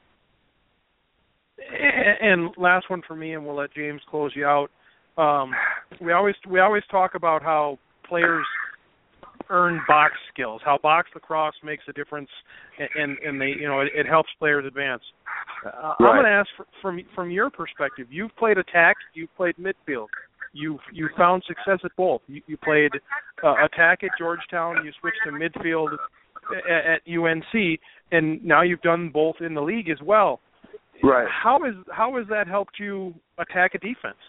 And last one for me, and we'll let James close you out. Um, we always we always talk about how players earn box skills, how box lacrosse makes a difference, and and they you know it, it helps players advance. Uh, right. I'm going to ask for, from from your perspective. You've played attack, you've played midfield, you've you found success at both. You, you played uh, attack at Georgetown, you switched to midfield at, at U N C, and now you've done both in the league as well. Right. How is how has that helped you attack a defense?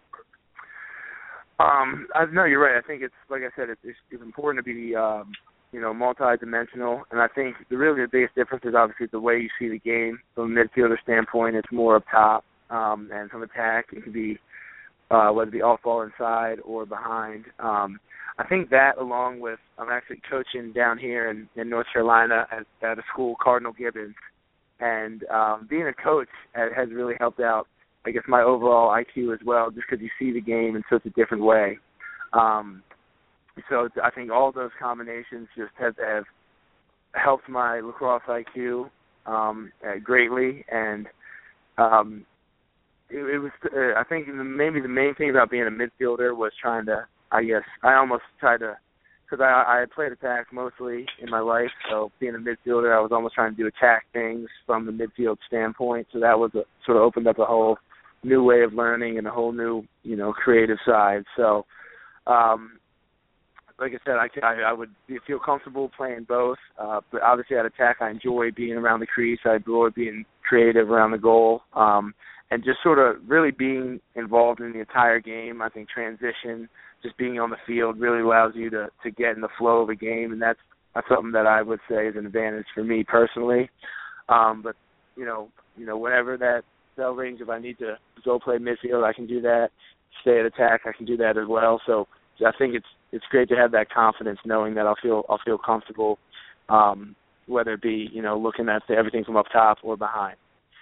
Um, I, no, you're right. I think it's like I said, it's, it's, it's important to be, um, you know, multi-dimensional, and I think the really the biggest difference is obviously the way you see the game. From a midfielder standpoint, it's more up top, um, and from attack, it can be uh, whether it be off ball inside or behind. Um, I think that, along with I'm actually coaching down here in, in North Carolina at, at a school, Cardinal Gibbons. And um, being a coach has really helped out, I guess, my overall I Q as well, just because you see the game in such a different way. Um, so I think all those combinations just have, have helped my lacrosse I Q um, uh, greatly. And um, it, it was, uh, I think maybe the main thing about being a midfielder was trying to, I guess, I almost tried to, because I, I had played attack mostly in my life, so being a midfielder, I was almost trying to do attack things from the midfield standpoint. So that was a, sort of opened up a whole new way of learning and a whole new, you know, creative side. So, um, like I said, I, I, I would feel comfortable playing both. Uh, but obviously at attack, I enjoy being around the crease. I enjoy being creative around the goal, um, and just sort of really being involved in the entire game. I think transition, just being on the field really allows you to, to get in the flow of a game, and that's, that's something that I would say is an advantage for me personally. Um, but, you know, you know, whenever that bell rings, if I need to go play midfield, I can do that. Stay at attack, I can do that as well. So I think it's it's great to have that confidence, knowing that I'll feel I'll feel comfortable, um, whether it be, you know, looking at everything from up top or behind.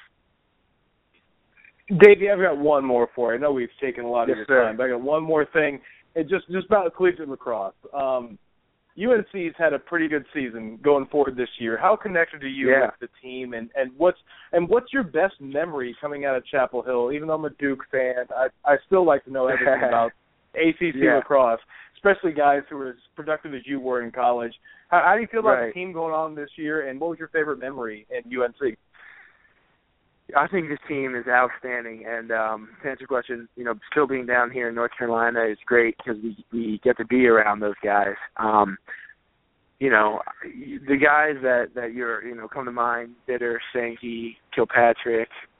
Davey, I've got one more for you. I know we've taken a lot of yes, your sir. time, but I got one more thing. It just just about collegiate lacrosse. Um, U N C's had a pretty good season going forward this year. How connected are you yeah. with the team, and, and what's and what's your best memory coming out of Chapel Hill? Even though I'm a Duke fan, I I still like to know everything about A C C yeah. lacrosse, especially guys who are as productive as you were in college. How, how do you feel about right. the team going on this year, and what was your favorite memory in U N C? I think this team is outstanding, and um, to answer your question, you know, still being down here in North Carolina is great because we we get to be around those guys. Um, you know, the guys that, that you're, you know, come to mind: Bitter, Sankey, Kilpatrick,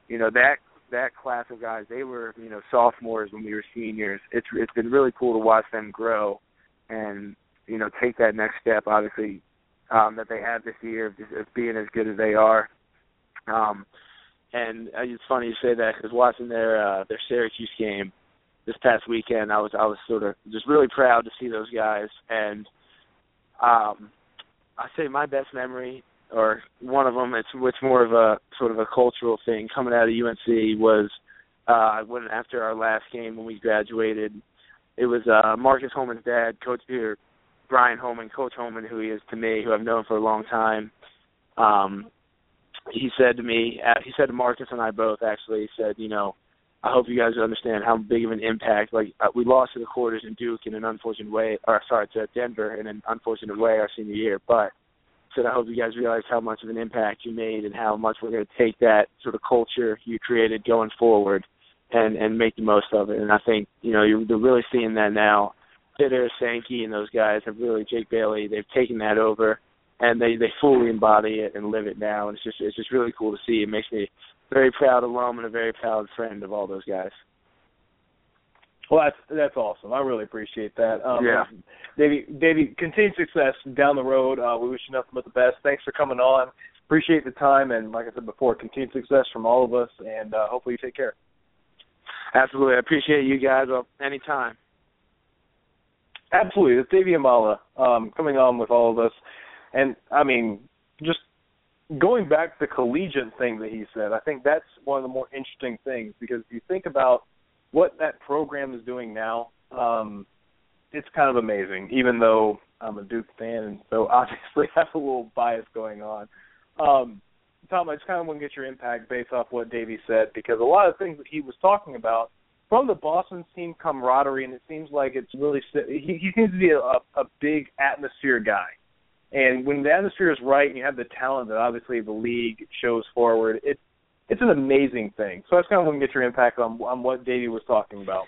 you know, that that class of guys, they were, you know, sophomores when we were seniors. It's it's been really cool to watch them grow and, you know, take that next step, obviously, um, that they have this year of, just, of being as good as they are. Um, and it's funny you say that because watching their uh, their Syracuse game this past weekend, I was I was sort of just really proud to see those guys. And um, I say my best memory, or one of them, it's it's more of a sort of a cultural thing coming out of U N C was uh, when after our last game when we graduated, it was uh, Marcus Holman's dad, Coach here, Brian Holman, Coach Holman, who he is to me, who I've known for a long time. Um, he said to me, uh, he said to Marcus and I both actually, he said, you know, I hope you guys understand how big of an impact. Like uh, we lost to the quarters in Duke in an unfortunate way, or sorry, to Denver in an unfortunate way our senior year. But said I hope you guys realize how much of an impact you made and how much we're going to take that sort of culture you created going forward and and make the most of it. And I think you know you're, they're really seeing that now. Bitter, Sankey, and those guys have really Jake Bailey. They've taken that over, and they they fully embody it and live it now. And it's just it's just really cool to see. It makes me a very proud alum and a very proud friend of all those guys. Well, that's that's awesome. I really appreciate that. Um, yeah, Davey, Davey, continued success down the road. Uh, we wish you nothing but the best. Thanks for coming on. Appreciate the time, and like I said before, continued success from all of us. And uh, hopefully, you take care. Absolutely, I appreciate you guys. Well, anytime. Absolutely, it's Davey Imala um, coming on with all of us, and I mean, just going back to the collegiate thing that he said, I think that's one of the more interesting things because if you think about what that program is doing now, um, it's kind of amazing, even though I'm a Duke fan and so obviously have a little bias going on. Um, Tom, I just kind of want to get your impact based off what Davey said because a lot of things that he was talking about from the Boston team camaraderie, and it seems like it's really he, he seems to be a, a big atmosphere guy. And when the atmosphere is right and you have the talent that obviously the league shows forward, it, it's an amazing thing. So I just kind of want to get your impact on, on what Davey was talking about.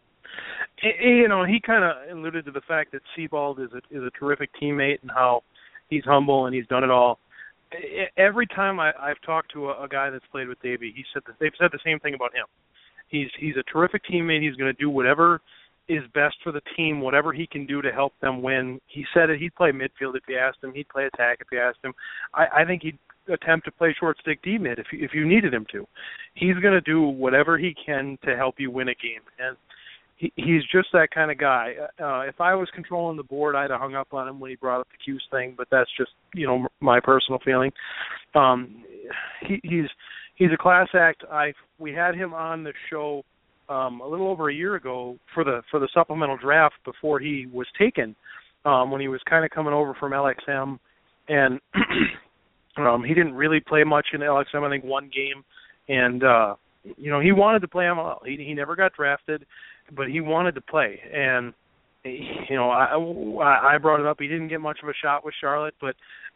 You know, he kind of alluded to the fact that Sebald is a, is a terrific teammate and how he's humble and he's done it all. Every time I, I've talked to a, a guy that's played with Davey, he said that they've said the same thing about him. He's he's a terrific teammate. He's going to do whatever is best for the team, whatever he can do to help them win. He said it. He'd play midfield if you asked him. He'd play attack if you asked him. I, I think he'd attempt to play short stick D mid if you, if you needed him to. He's going to do whatever he can to help you win a game, and he, he's just that kind of guy. Uh, if I was controlling the board, I'd have hung up on him when he brought up the Q's thing, but that's just you know my personal feeling. Um, he, he's he's a class act. I we had him on the show um, a little over a year ago for the for the supplemental draft before he was taken, um, when he was kind of coming over from L X M, and um, he didn't really play much in L X M. I think one game, and uh, you know he wanted to play M L L. He he never got drafted, but he wanted to play, and you know I I brought it up. He didn't get much of a shot with Charlotte, but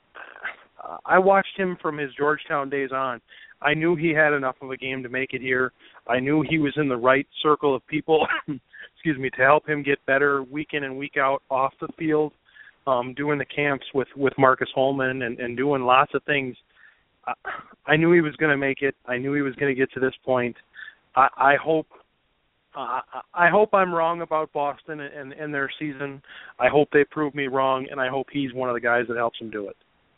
I watched him from his Georgetown days on. I knew he had enough of a game to make it here. I knew he was in the right circle of people, excuse me, to help him get better week in and week out off the field, um, doing the camps with, with Marcus Holman and, and doing lots of things. I, I knew he was going to make it. I knew he was going to get to this point. I, I hope uh, I hope I'm wrong about Boston and, and their season. I hope they prove me wrong, and I hope he's one of the guys that helps them do it.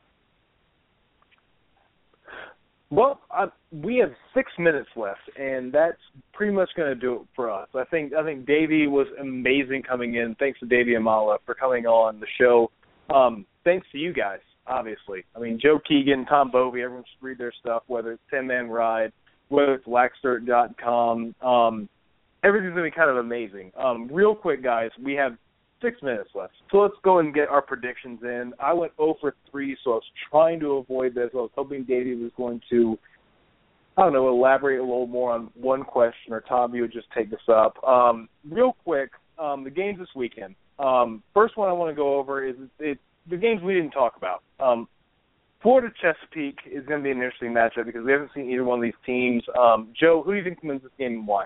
Well, uh, we have six minutes left, and that's pretty much going to do it for us. I think I think Davey was amazing coming in. Thanks to Davey Imala for coming on the show. Um, thanks to you guys, obviously. I mean, Joe Keegan, Tom Bovey, everyone should read their stuff, whether it's ten man Ride, whether it's Laxstert dot com. Um, everything's going to be kind of amazing. Um, real quick, guys, we have six minutes left. So let's go and get our predictions in. I went zero for three, so I was trying to avoid this. I was hoping Davey was going to, I don't know, elaborate a little more on one question, or Tom, you would just take this up. Um, real quick, um, the games this weekend. Um, first one I want to go over is it, the games we didn't talk about. Um, Florida Chesapeake is going to be an interesting matchup because we haven't seen either one of these teams. Um, Joe, who do you think wins this game and why?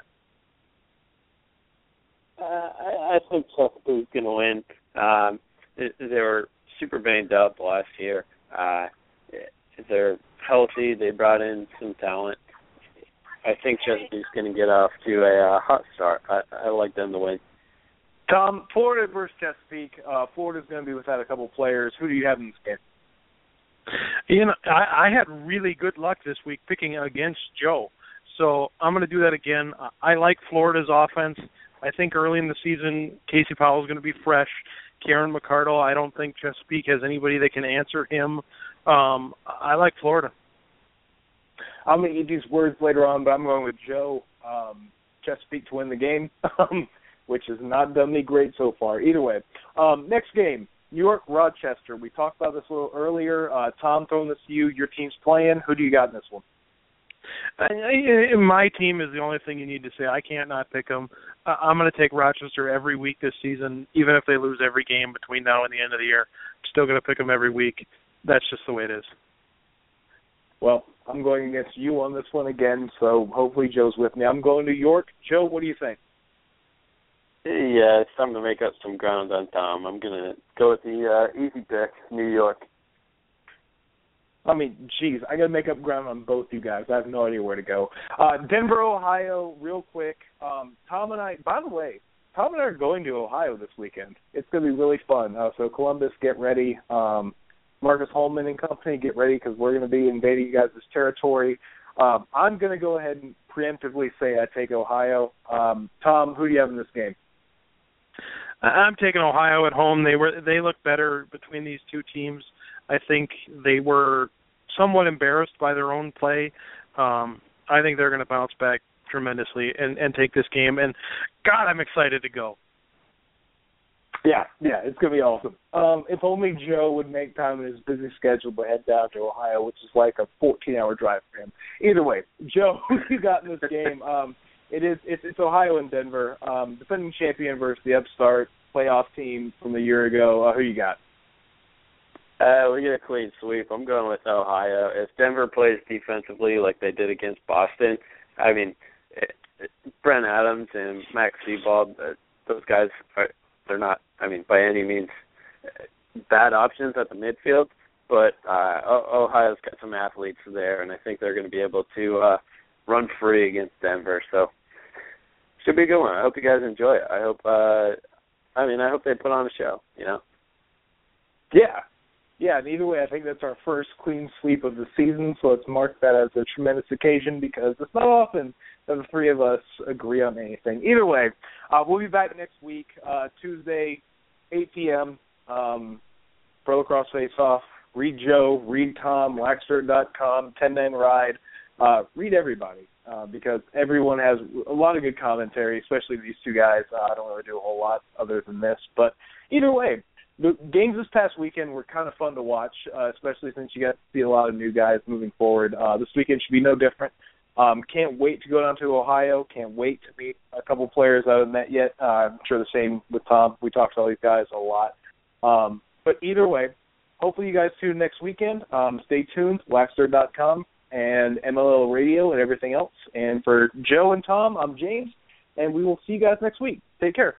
Uh, I, I think Chesapeake's going to win. Um, they, they were super banged up last year. Uh, they're healthy. They brought in some talent. I think Chesapeake's going to get off to a uh, hot start. I, I like them to win. Tom, Florida versus Chesapeake. Uh, Florida's going to be without a couple players. Who do you have in this game? You know, I, I had really good luck this week picking against Joe, so I'm going to do that again. I like Florida's offense. I think early in the season, Casey Powell is going to be fresh. Karen McCardle, I don't think Chesapeake has anybody that can answer him. Um, I like Florida. I'm going to eat these words later on, but I'm going with Joe, um, Chesapeake to win the game, which has not done me great so far. Either way, um, next game. New York, Rochester. We talked about this a little earlier. Uh, Tom, throwing this to you. Your team's playing. Who do you got in this one? I, I, my team is the only thing you need to say. I can't not pick them. Uh, I'm going to take Rochester every week this season, even if they lose every game between now and the end of the year. I'm still going to pick them every week. That's just the way it is. Well, I'm going against you on this one again, so hopefully Joe's with me. I'm going to New York. Joe, what do you think? Yeah, it's time to make up some ground on Tom. I'm going to go with the uh, easy pick, New York. I mean, geez, I got to make up ground on both you guys. I have no idea where to go. Uh, Denver, Ohio, real quick. Um, Tom and I, by the way, Tom and I are going to Ohio this weekend. It's going to be really fun. Uh, so Columbus, get ready. Um, Marcus Holman and company, get ready because we're going to be invading you guys' territory. Um, I'm going to go ahead and preemptively say I take Ohio. Um, Tom, who do you have in this game? I'm taking Ohio at home. They were they look better between these two teams. I think they were somewhat embarrassed by their own play. Um, I think they're going to bounce back tremendously and, and take this game. And, God, I'm excited to go. Yeah, yeah, it's going to be awesome. Um, if only Joe would make time in his busy schedule to head down to Ohio, which is like a fourteen-hour drive for him. Either way, Joe, who you got in this game? Um, it is it's, it's Ohio and Denver, um, defending champion versus the upstart playoff team from a year ago. Uh, who you got? Uh, we get a clean sweep. I'm going with Ohio. If Denver plays defensively like they did against Boston, I mean, it, it, Brent Adams and Max Seabald, uh, those guys are they're not, I mean, by any means bad options at the midfield, but uh, Ohio's got some athletes there, and I think they're going to be able to uh, run free against Denver. So should be a good one. I hope you guys enjoy it. I hope, uh, I mean, I hope they put on a show, you know? Yeah. Yeah, and either way, I think that's our first clean sweep of the season, so let's mark that as a tremendous occasion because it's not often that the three of us agree on anything. Either way, uh, we'll be back next week, uh, Tuesday, eight p.m., um, Pro Lacrosse Face-Off. Read Joe, read Tom, Laxter dot com, ten nine Ride. Uh, read everybody uh, because everyone has a lot of good commentary, especially these two guys. Uh, I don't really do a whole lot other than this, but either way, the games this past weekend were kind of fun to watch, uh, especially since you got to see a lot of new guys moving forward. Uh, this weekend should be no different. Um, can't wait to go down to Ohio. Can't wait to meet a couple players I haven't met yet. Uh, I'm sure the same with Tom. We talk to all these guys a lot. Um, but either way, hopefully you guys tune in next weekend. Um, stay tuned, Laxter dot com and M L L Radio and everything else. And for Joe and Tom, I'm James, and we will see you guys next week. Take care.